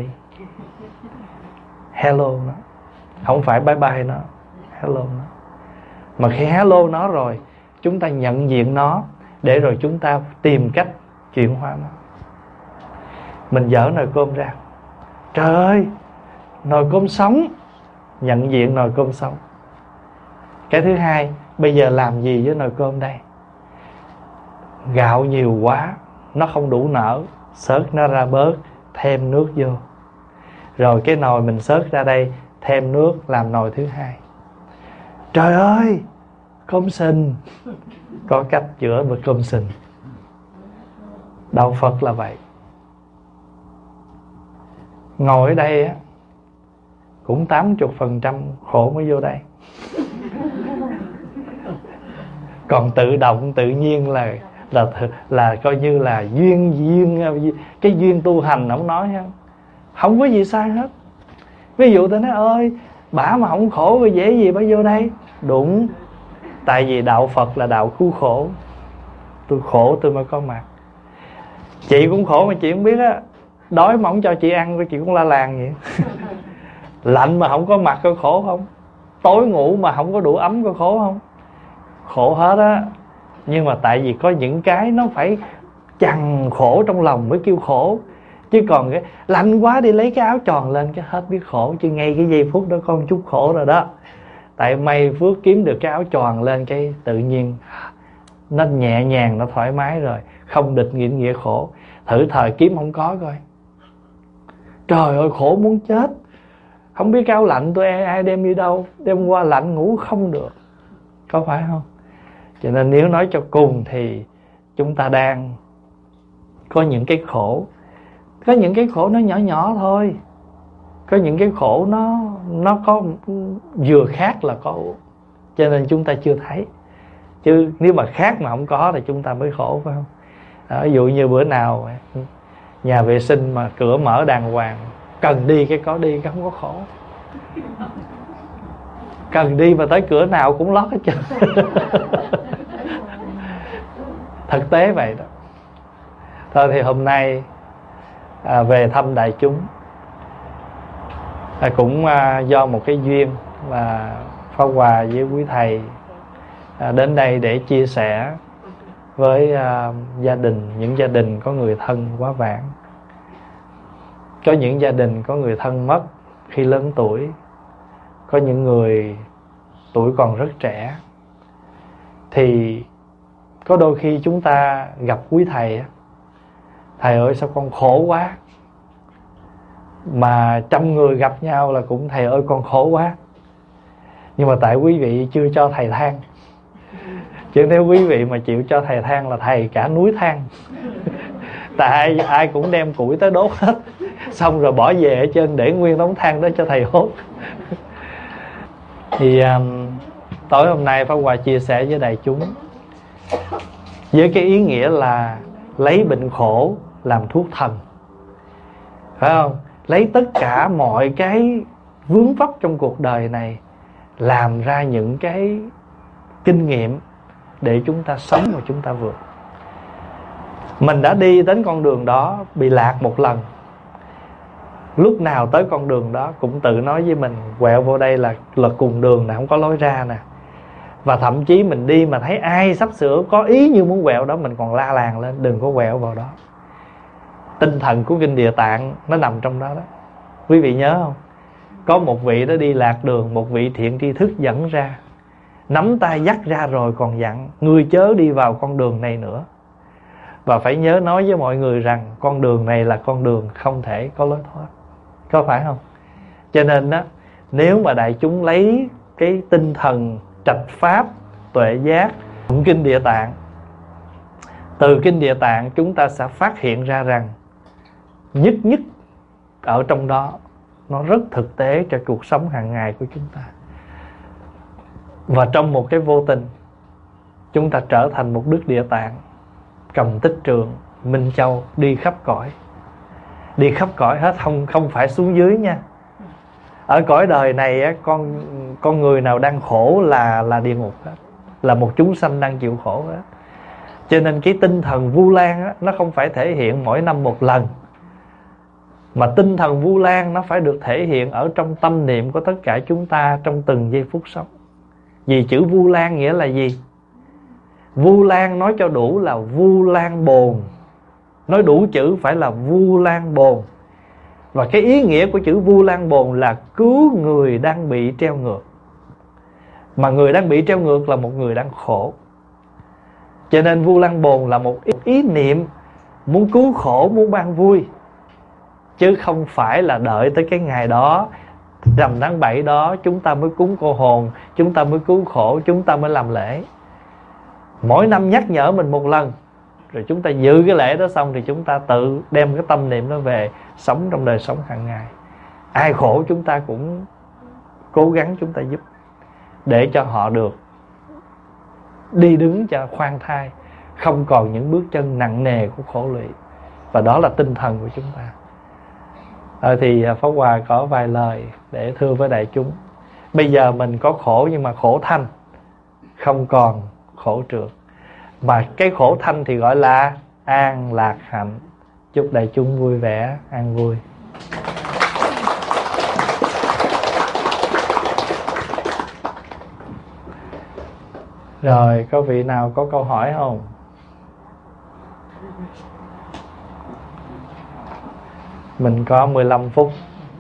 Hello nó, không phải bye bye nó, hello nó. Mà khi hello nó rồi, chúng ta nhận diện nó, để rồi chúng ta tìm cách chuyển hóa nó. Mình dở nồi cơm ra, trời ơi, nồi cơm sống, nhận diện nồi cơm sống. Cái thứ hai, bây giờ làm gì với nồi cơm đây? Gạo nhiều quá, nó không đủ nở, xớt nó ra bớt, thêm nước vô. Rồi cái nồi mình xớt ra đây, thêm nước làm nồi thứ hai. Trời ơi, cơm sình. Có cách chữa với cơm sình. Đạo Phật là vậy. Ngồi ở đây á, cũng 80% khổ mới vô đây. Còn tự động tự nhiên là coi như là duyên cái duyên tu hành ông nói ha, không có gì sai hết. Ví dụ tôi nói ơi, bả mà không khổ thì dễ gì bả vô đây. Đúng, tại vì đạo Phật là đạo cứu khổ. Tôi khổ tôi mới có mặt. Chị cũng khổ mà chị không biết á. Đói mà không cho chị ăn, chị cũng la làng vậy. Lạnh mà không có mặt có khổ không? Tối ngủ mà không có đủ ấm có khổ không? Khổ hết á. Nhưng mà tại vì có những cái nó phải chằng khổ trong lòng mới kêu khổ. Chứ còn cái lạnh quá đi lấy cái áo tròn lên cái hết biết khổ. Chứ ngay cái giây phút đó có một chút khổ rồi đó. Tại may phước kiếm được cái áo tròn lên, cái tự nhiên nó nhẹ nhàng, nó thoải mái rồi. Không địch nghĩa khổ. Thử thời kiếm không có coi. Trời ơi khổ muốn chết. Không biết cái áo lạnh tôi ai đem đi đâu. Đem qua lạnh ngủ không được. Có phải không? Cho nên nếu nói cho cùng thì chúng ta đang có những cái khổ. Có những cái khổ nó nhỏ nhỏ thôi. Có những cái khổ nó có vừa khác là có. Cho nên chúng ta chưa thấy. Chứ nếu mà khác mà không có thì chúng ta mới khổ, phải không? Đó, ví dụ như bữa nào nhà vệ sinh mà cửa mở đàng hoàng, cần đi cái có đi, cái không có khổ. Cần đi mà tới cửa nào cũng lót hết trơn. Thực tế vậy đó. Thôi thì hôm nay về thăm đại chúng, cũng do một cái duyên là Pháp Hòa với quý thầy đến đây để chia sẻ với gia đình, những gia đình có người thân quá vãng. Có những gia đình có người thân mất khi lớn tuổi. Có những người tuổi còn rất trẻ. Thì có đôi khi chúng ta gặp quý thầy, thầy ơi sao con khổ quá. Mà 100 người gặp nhau là cũng thầy ơi con khổ quá. Nhưng mà tại quý vị chưa cho thầy than. Chứ nếu quý vị mà chịu cho thầy than là thầy cả núi than. Tại ai cũng đem củi tới đốt hết. Xong rồi bỏ về ở trên để nguyên đống than đó cho thầy hốt. Thì tối hôm nay Pháp Hòa chia sẻ với đại chúng với cái ý nghĩa là lấy bệnh khổ làm thuốc thần. Phải không? Lấy tất cả mọi cái vướng vấp trong cuộc đời này làm ra những cái kinh nghiệm để chúng ta sống và chúng ta vượt. Mình đã đi đến con đường đó, bị lạc một lần. Lúc nào tới con đường đó cũng tự nói với mình quẹo vô đây là cùng đường nè, không có lối ra nè. Và thậm chí mình đi mà thấy ai sắp sửa có ý như muốn quẹo đó, mình còn la làng lên đừng có quẹo vào đó. Tinh thần của Kinh Địa Tạng nó nằm trong đó đó. Quý vị nhớ không? Có một vị đó đi lạc đường, một vị thiện tri thức dẫn ra, nắm tay dắt ra rồi còn dặn ngươi chớ đi vào con đường này nữa. Và phải nhớ nói với mọi người rằng con đường này là con đường không thể có lối thoát. Có phải không? Cho nên đó, nếu mà đại chúng lấy cái tinh thần trạch pháp, tuệ giác, Kinh Địa Tạng, từ Kinh Địa Tạng chúng ta sẽ phát hiện ra rằng nhất ở trong đó nó rất thực tế cho cuộc sống hàng ngày của chúng ta. Và trong một cái vô tình, chúng ta trở thành một Đức Địa Tạng cầm tích trượng, Minh Châu, đi khắp cõi. Đi khắp cõi hết, không phải xuống dưới nha. Ở cõi đời này á, con người nào đang khổ là địa ngục hết, là một chúng sanh đang chịu khổ hết. Cho nên cái tinh thần Vu Lan á, nó không phải thể hiện mỗi năm một lần, mà tinh thần Vu Lan nó phải được thể hiện ở trong tâm niệm của tất cả chúng ta trong từng giây phút sống. Vì chữ Vu Lan nghĩa là gì? Vu Lan nói cho đủ là Vu Lan bồn. Nói đủ chữ phải là Vu Lan bồn. Và cái ý nghĩa của chữ Vu Lan Bồn là cứu người đang bị treo ngược. Mà người đang bị treo ngược là một người đang khổ. Cho nên Vu Lan Bồn là một ý niệm muốn cứu khổ, muốn ban vui, chứ không phải là đợi tới cái ngày đó, rằm tháng 7 đó chúng ta mới cúng cô hồn, chúng ta mới cứu khổ, chúng ta mới làm lễ. Mỗi năm nhắc nhở mình một lần, rồi chúng ta dự cái lễ đó xong thì chúng ta tự đem cái tâm niệm đó về sống trong đời sống hàng ngày. Ai khổ chúng ta cũng cố gắng chúng ta giúp, để cho họ được đi đứng cho khoan thai, không còn những bước chân nặng nề của khổ lụy. Và đó là tinh thần của chúng ta. Thì Pháp Hòa có vài lời để thưa với đại chúng. Bây giờ mình có khổ nhưng mà khổ thanh, không còn khổ trượt. Mà cái khổ thanh thì gọi là an lạc hạnh. Chúc đại chúng vui vẻ, an vui. Rồi, có vị nào có câu hỏi không? Mình có 15 phút.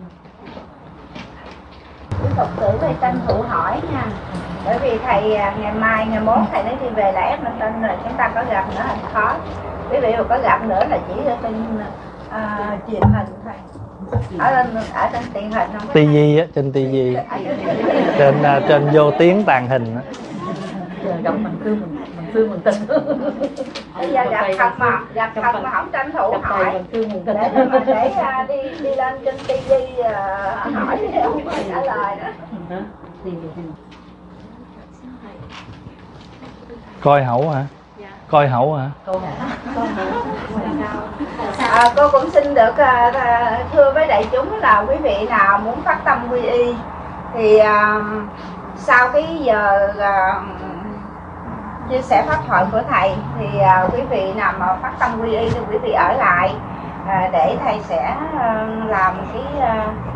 Phật tử thầy tranh thủ hỏi nha. Bởi vì thầy ngày mai, ngày mốt thầy nói đi về là Edmonton rồi, chúng ta có gặp nữa là khó. Quý vị mà có gặp nữa là chỉ ở trên truyền hình thôi. Ở trên truyền hình không có. TV á, trên TV. Trên vô tiếng tàng hình á. Gặp mình tin. Bây giờ gặp thật mà không tranh thủ hỏi để đi lên trên TV hỏi không phải trả lời nữa. Coi hậu hả? Coi hậu hả? Cô cũng xin được thưa với đại chúng là quý vị nào muốn phát tâm quy y thì sau cái giờ chia sẻ pháp thoại của thầy thì quý vị nào mà phát tâm quy y thì quý vị ở lại để thầy sẽ làm cái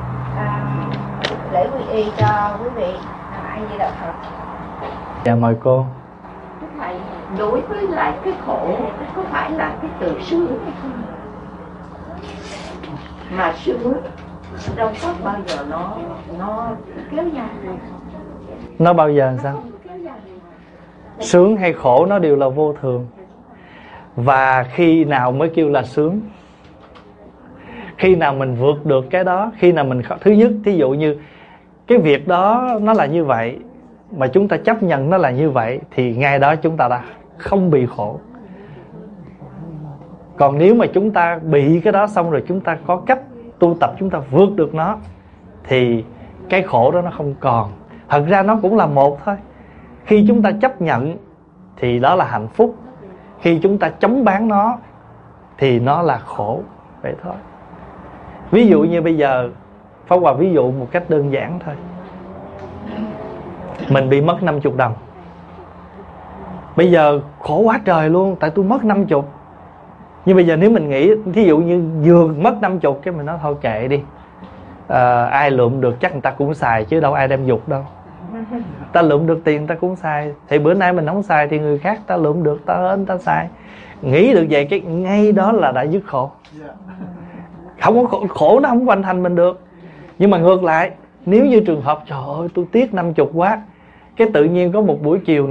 lễ quy y cho quý vị. Ai Di Đà Phật. Dạ mời cô. Thầy, đối với lại cái khổ có phải là cái từ sướng hay không? Mà sướng đâu có bao giờ nó kéo dài. Nó bao giờ sao? Sướng hay khổ nó đều là vô thường. Và khi nào mới kêu là sướng? Khi nào mình vượt được cái đó. Khi nào mình thứ nhất, thí dụ như cái việc đó nó là như vậy, mà chúng ta chấp nhận nó là như vậy, thì ngay đó chúng ta đã không bị khổ. Còn nếu mà chúng ta bị cái đó xong rồi chúng ta có cách tu tập, chúng ta vượt được nó, thì cái khổ đó nó không còn. Thật ra nó cũng là một thôi. Khi chúng ta chấp nhận thì đó là hạnh phúc. Khi chúng ta chống bán nó thì nó là khổ. Vậy thôi. Ví dụ như bây giờ Pháp Hòa ví dụ một cách đơn giản thôi. Mình bị mất 50 đồng. Bây giờ khổ quá trời luôn, tại tôi mất 50. Nhưng bây giờ nếu mình nghĩ, thí dụ như vừa mất 50, cái mình nói thôi kệ đi, ai lượm được chắc người ta cũng xài, chứ đâu ai đem dục đâu. Ta lượm được tiền ta cũng xài. Thì bữa nay mình không xài thì người khác ta lượm được, ta hên ta xài. Nghĩ được vậy, cái ngay đó là đã dứt khổ. Không có khổ nó không quanh thành mình được. Nhưng mà ngược lại, nếu như trường hợp trời ơi tôi tiếc 50 quá, cái tự nhiên có một buổi chiều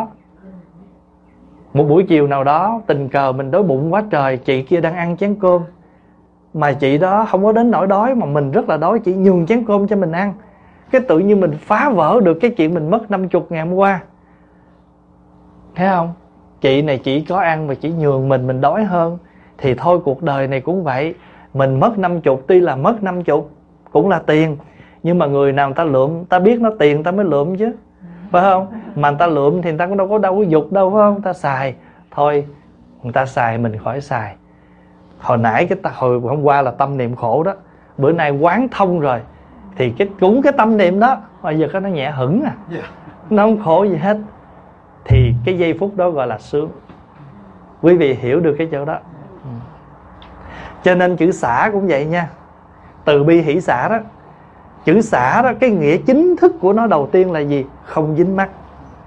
nào đó tình cờ mình đói bụng quá trời, chị kia đang ăn chén cơm mà chị đó không có đến nỗi đói, mà mình rất là đói, chị nhường chén cơm cho mình ăn. Cái tự nhiên mình phá vỡ được cái chuyện mình mất 50 ngày hôm qua. Thấy không? Chị này chị có ăn mà chị nhường mình đói hơn. Thì thôi cuộc đời này cũng vậy. Mình mất 50, tuy là mất 50 cũng là tiền, nhưng mà người nào người ta lượm, ta biết nó tiền ta mới lượm chứ, phải không? Mà người ta lượm thì người ta cũng đâu có dục đâu, phải không? Người ta xài. Thôi người ta xài mình khỏi xài. Hồi nãy hồi hôm qua là tâm niệm khổ đó, bữa nay quán thông rồi thì cái tâm niệm đó bây giờ nó nhẹ hững à, nó không khổ gì hết. Thì cái giây phút đó gọi là sướng. Quý vị hiểu được cái chỗ đó. Cho nên chữ xả cũng vậy nha. Từ bi hỷ xả đó, chữ xả đó, cái nghĩa chính thức của nó đầu tiên là gì? Không dính mắc.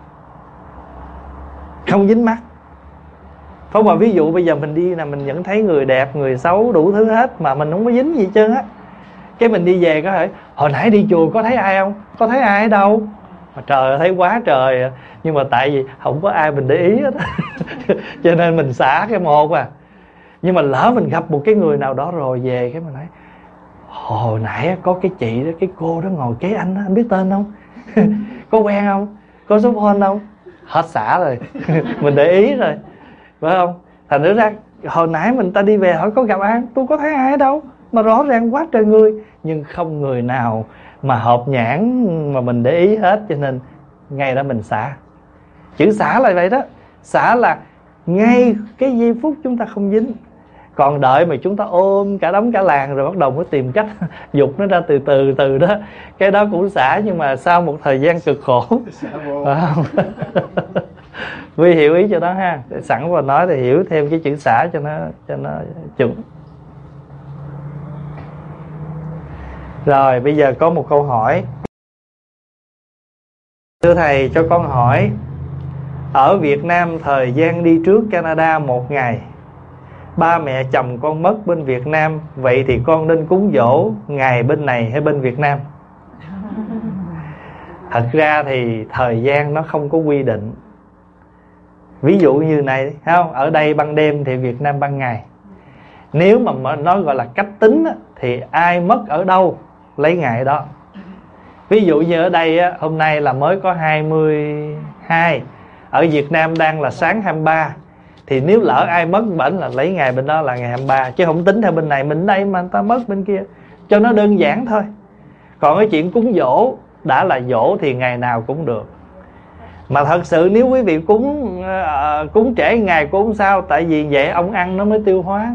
Không dính mắc. Pháp Hòa ví dụ bây giờ mình đi là mình vẫn thấy người đẹp, người xấu, đủ thứ hết, mà mình không có dính gì hết trơn á. Cái mình đi về có thể hồi nãy đi chùa có thấy ai không? Có thấy ai ở đâu? Mà trời ơi, thấy quá trời. Nhưng mà tại vì không có ai mình để ý hết cho nên mình xả cái một à. Nhưng mà lỡ mình gặp một cái người nào đó rồi về cái mình nói hồi nãy có cái chị đó, cái cô đó ngồi kế anh đó, anh biết tên không? Có quen không? Có số phone không? Hết xả rồi mình để ý rồi, phải không? Thành thử ra hồi nãy mình ta đi về hỏi có gặp ai, tôi có thấy ai ở đâu, mà rõ ràng quá trời người, nhưng không người nào mà hợp nhãn mà mình để ý hết. Cho nên ngay đó mình xả. Chữ xả là vậy đó. Xả là ngay cái giây phút chúng ta không dính. Còn đợi mà chúng ta ôm cả đống cả làng rồi bắt đầu mới tìm cách dục nó ra từ đó, cái đó cũng xả, nhưng mà sau một thời gian cực khổ, phải không? Vì hiểu ý cho đó ha. Sẵn vào nói thì hiểu thêm cái chữ xả cho nó chuẩn. Rồi bây giờ có một câu hỏi. Thưa thầy, cho con hỏi, ở Việt Nam thời gian đi trước Canada 1 ngày, ba mẹ chồng con mất bên Việt Nam, vậy thì con nên cúng dỗ ngày bên này hay bên Việt Nam? Thật ra thì thời gian nó không có quy định. Ví dụ như này, thấy không? Ở đây ban đêm thì Việt Nam ban ngày. Nếu mà nói gọi là cách tính thì ai mất ở đâu lấy ngày đó. Ví dụ như ở đây hôm nay là mới có 22, ở Việt Nam đang là sáng 23, thì nếu lỡ ai mất bển là lấy ngày bên đó là ngày 23, chứ không tính theo bên này mình đây mà người ta mất bên kia, cho nó đơn giản thôi. Còn cái chuyện cúng dỗ, đã là dỗ thì ngày nào cũng được. Mà thật sự nếu quý vị cúng trễ ngày cũng không sao, tại vì vậy ông ăn nó mới tiêu hóa.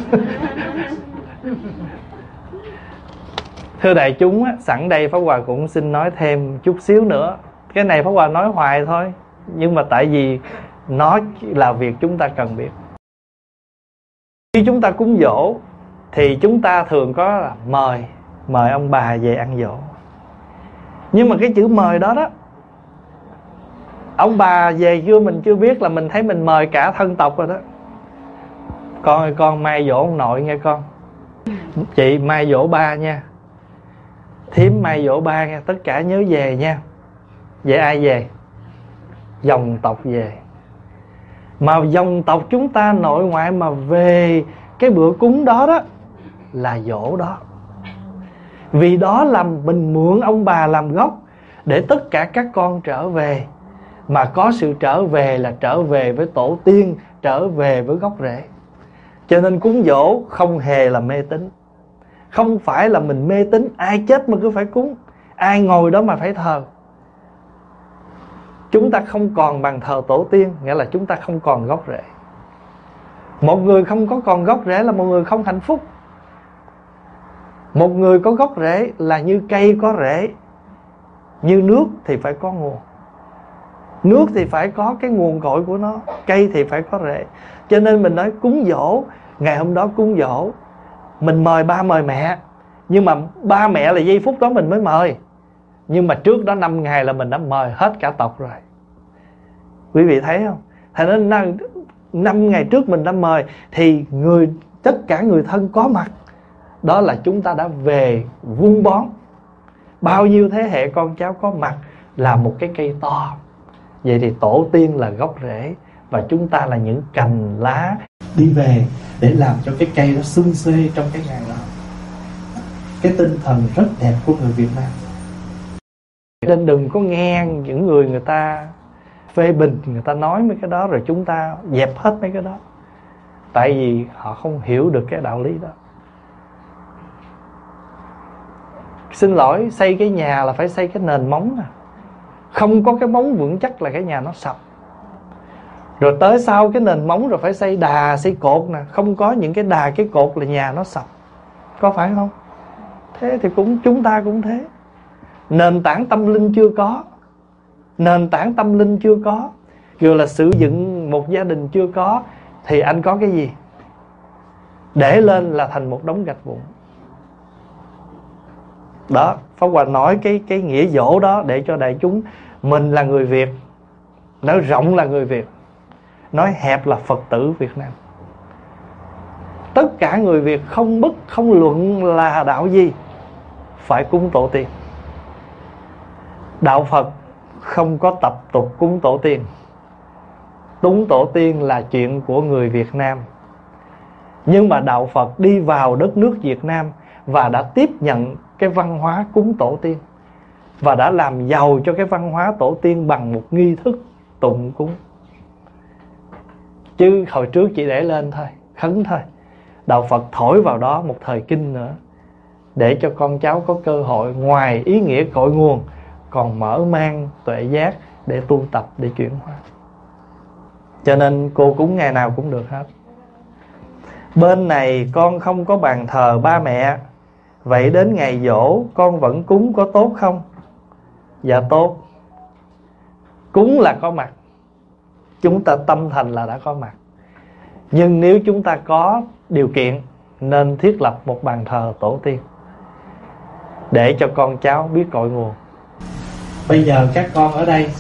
Thưa đại chúng, sẵn đây Pháp Hòa cũng xin nói thêm chút xíu nữa. Cái này Pháp Hòa nói hoài thôi, nhưng mà tại vì nó là việc chúng ta cần biết. Khi chúng ta cúng dỗ thì chúng ta thường có là mời ông bà về ăn dỗ. Nhưng mà cái chữ mời đó đó, ông bà về chưa mình chưa biết là mình thấy mình mời cả thân tộc rồi đó. Con ơi, con mai dỗ ông nội nghe con. Chị mai dỗ ba nha. Thím mai dỗ ba nha. Tất cả nhớ về nha. Vậy ai về? Dòng tộc về. Mà dòng tộc chúng ta nội ngoại mà về cái bữa cúng đó đó là dỗ đó. Vì đó là mình mượn ông bà làm gốc để tất cả các con trở về. Mà có sự trở về là trở về với tổ tiên, trở về với gốc rễ. Cho nên cúng dỗ không hề là mê tín. Không phải là mình mê tín ai chết mà cứ phải cúng, ai ngồi đó mà phải thờ. Chúng ta không còn bằng thờ tổ tiên, nghĩa là chúng ta không còn gốc rễ. Một người không có còn gốc rễ là một người không hạnh phúc. Một người có gốc rễ là như cây có rễ, như nước thì phải có nguồn. Nước thì phải có cái nguồn cội của nó, cây thì phải có rễ. Cho nên mình nói cúng dỗ, ngày hôm đó cúng dỗ, mình mời ba mời mẹ. Nhưng mà ba mẹ là giây phút đó mình mới mời. Nhưng mà trước đó 5 ngày là mình đã mời hết cả tộc rồi. Quý vị thấy không? Thành nên 5 ngày trước mình đã mời, thì tất cả người thân có mặt. Đó là chúng ta đã về vun bón. Bao nhiêu thế hệ con cháu có mặt là một cái cây to. Vậy thì tổ tiên là gốc rễ, và chúng ta là những cành lá đi về để làm cho cái cây nó sum xuê trong cái ngày đó. Cái tinh thần rất đẹp của người Việt Nam. Nên đừng có nghe những người ta phê bình, người ta nói mấy cái đó rồi chúng ta dẹp hết mấy cái đó. Tại vì họ không hiểu được cái đạo lý đó. Xin lỗi, xây cái nhà là phải xây cái nền móng à. Không có cái móng vững chắc là cái nhà nó sập. Rồi tới sau cái nền móng rồi phải xây đà, xây cột nè. Không có những cái đà, cái cột là nhà nó sập. Có phải không? Thế thì chúng ta cũng thế. Nền tảng tâm linh chưa có. Nền tảng tâm linh chưa có, rồi là sử dụng một gia đình chưa có, thì anh có cái gì? Để lên là thành một đống gạch vụn. Đó, Pháp Hòa nói cái nghĩa dỗ đó để cho đại chúng. Mình là người Việt, nói rộng là người Việt, nói hẹp là Phật tử Việt Nam. Tất cả người Việt không bất không luận là đạo gì, phải cúng tổ tiên. Đạo Phật không có tập tục cúng tổ tiên. Cúng tổ tiên là chuyện của người Việt Nam. Nhưng mà Đạo Phật đi vào đất nước Việt Nam và đã tiếp nhận cái văn hóa cúng tổ tiên, và đã làm giàu cho cái văn hóa tổ tiên bằng một nghi thức tụng cúng. Chứ hồi trước chỉ để lên thôi, khấn thôi. Đạo Phật thổi vào đó một thời kinh nữa, để cho con cháu có cơ hội ngoài ý nghĩa cội nguồn, còn mở mang tuệ giác để tu tập, để chuyển hóa. Cho nên cô cúng ngày nào cũng được hết. Bên này con không có bàn thờ ba mẹ, vậy đến ngày giỗ con vẫn cúng có tốt không? Dạ tốt. Cúng là có mặt, chúng ta tâm thành là đã có mặt. Nhưng nếu chúng ta có điều kiện, nên thiết lập một bàn thờ tổ tiên, để cho con cháu biết cội nguồn. Bây giờ các con ở đây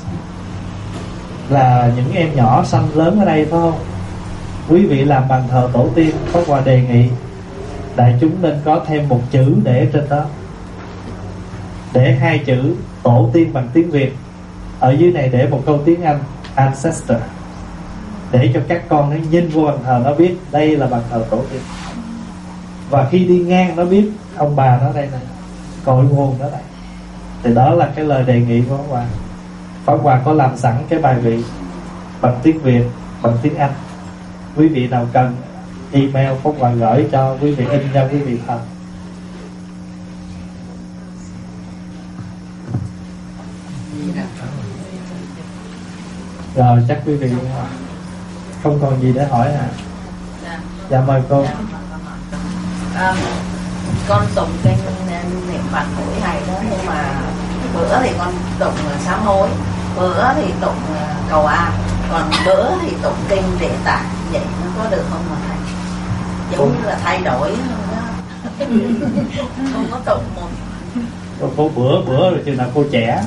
là những em nhỏ sanh lớn ở đây phải không? Quý vị làm bàn thờ tổ tiên, Pháp Hòa đề nghị đại chúng nên có thêm một chữ để trên đó, để hai chữ tổ tiên bằng tiếng Việt, ở dưới này để một câu tiếng Anh ancestor, để cho các con nó nhìn vô bàn thờ nó biết đây là bàn thờ tổ tiên. Và khi đi ngang nó biết ông bà nó đây này, cội nguồn nó đây. Thì đó là cái lời đề nghị của Pháp Hòa. Pháp Hòa có làm sẵn cái bài vị bằng tiếng Việt, bằng tiếng Anh. Quý vị nào cần email Pháp Hòa gửi cho quý vị, in cho quý vị thật. Rồi chắc quý vị không còn gì để hỏi hả? Dạ mời cô. Con tụng kinh niệm Phật mỗi ngày đó, nhưng mà bữa thì con tụng sám hối, bữa thì tụng cầu an, còn bữa thì tụng kinh Địa Tạng. Vậy nó có được không mà thầy? Giống như là thay đổi không đó. Không có tụng một. Cô bữa rồi chừng nào cô trẻ.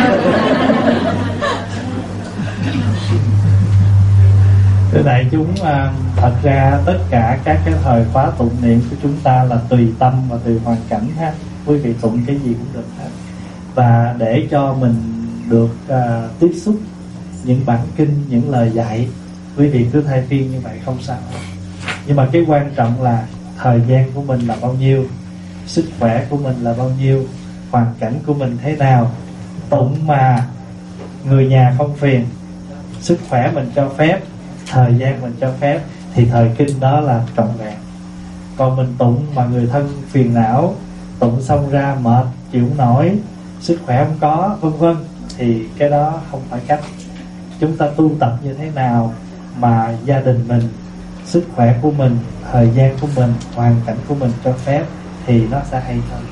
Thưa đại chúng, thật ra tất cả các cái thời khóa tụng niệm của chúng ta là tùy tâm và tùy hoàn cảnh ha. Quý vị tụng cái gì cũng được hết. Và để cho mình được tiếp xúc những bản kinh, những lời dạy, quý vị cứ thay phiên như vậy không sao. Nhưng mà cái quan trọng là thời gian của mình là bao nhiêu, sức khỏe của mình là bao nhiêu, hoàn cảnh của mình thế nào. Tụng mà người nhà không phiền, sức khỏe mình cho phép, thời gian mình cho phép, thì thời kinh đó là trọn vẹn. Còn mình tụng mà người thân phiền não, tụng xong ra mệt, chịu không nổi, sức khỏe không có, vân vân, thì cái đó không phải cách. Chúng ta tu tập như thế nào mà gia đình mình, sức khỏe của mình, thời gian của mình, hoàn cảnh của mình cho phép, thì nó sẽ hay hơn.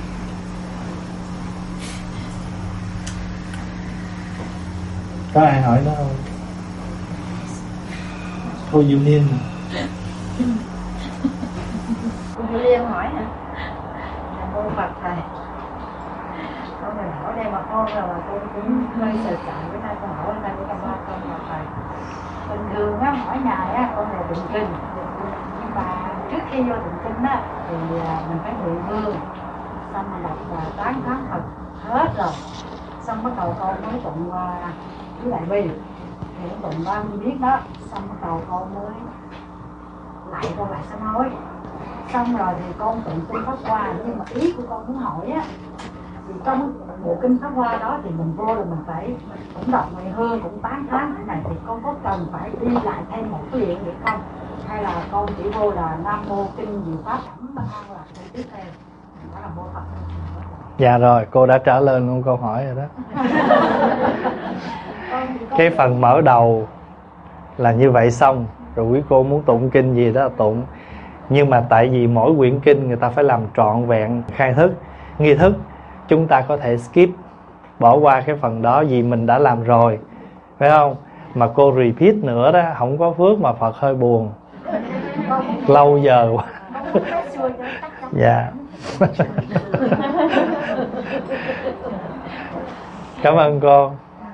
Có ai hỏi nữa không? Cô Union. Cô Liên hỏi hả? Cô Phật thầy. Con mình hỏi đây mà con rồi mà cô cũng hơi sợ sợ với nay con hỏi đây con ba con là thầy. Bình thường á hỏi ngày á con là tụng kinh, nhưng mà trước khi vô tụng kinh á thì mình phải mười hương, xong mình đọc tán thán Phật hết rồi, xong bắt đầu con mới tụng với lại bi, thì tụng bao nhiêu biết đó, xong bắt đầu con mới lại sám hối. Xong rồi thì con tụng kinh Pháp Hoa, nhưng mà ý của con muốn hỏi á, thì trong bộ kinh Pháp Hoa đó thì mình vô là mình phải cũng đọc mười hương, cũng tán thán cái này, thì con có cần phải đi lại thêm một cái điện được không? Hay là con chỉ vô là Nam Mô Kinh Diệu Pháp Thẩm Ban là câu tiếp theo, đó là mô Phật. Dạ rồi, cô đã trả lời luôn câu hỏi rồi đó. Cái phần mở đầu là như vậy xong, rồi quý cô muốn tụng kinh gì đó là tụng. Nhưng mà tại vì mỗi quyển kinh người ta phải làm trọn vẹn khai thức, nghi thức, chúng ta có thể skip, bỏ qua cái phần đó vì mình đã làm rồi, phải không? Mà cô repeat nữa đó, không có phước mà Phật hơi buồn. Lâu giờ quá. Dạ. Cảm ơn cô.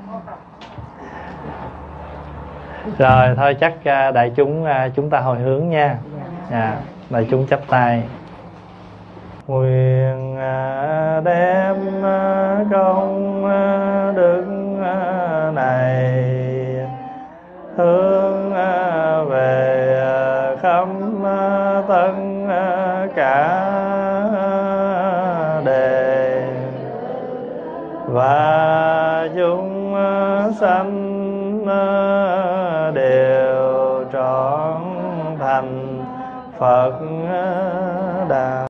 Rồi thôi chắc đại chúng chúng ta hồi hướng nha. Đại chúng chắp tay. nguyện đem công đức này hướng về khắp tất cả đề và chúng sanh đều trọn thành Phật đạo.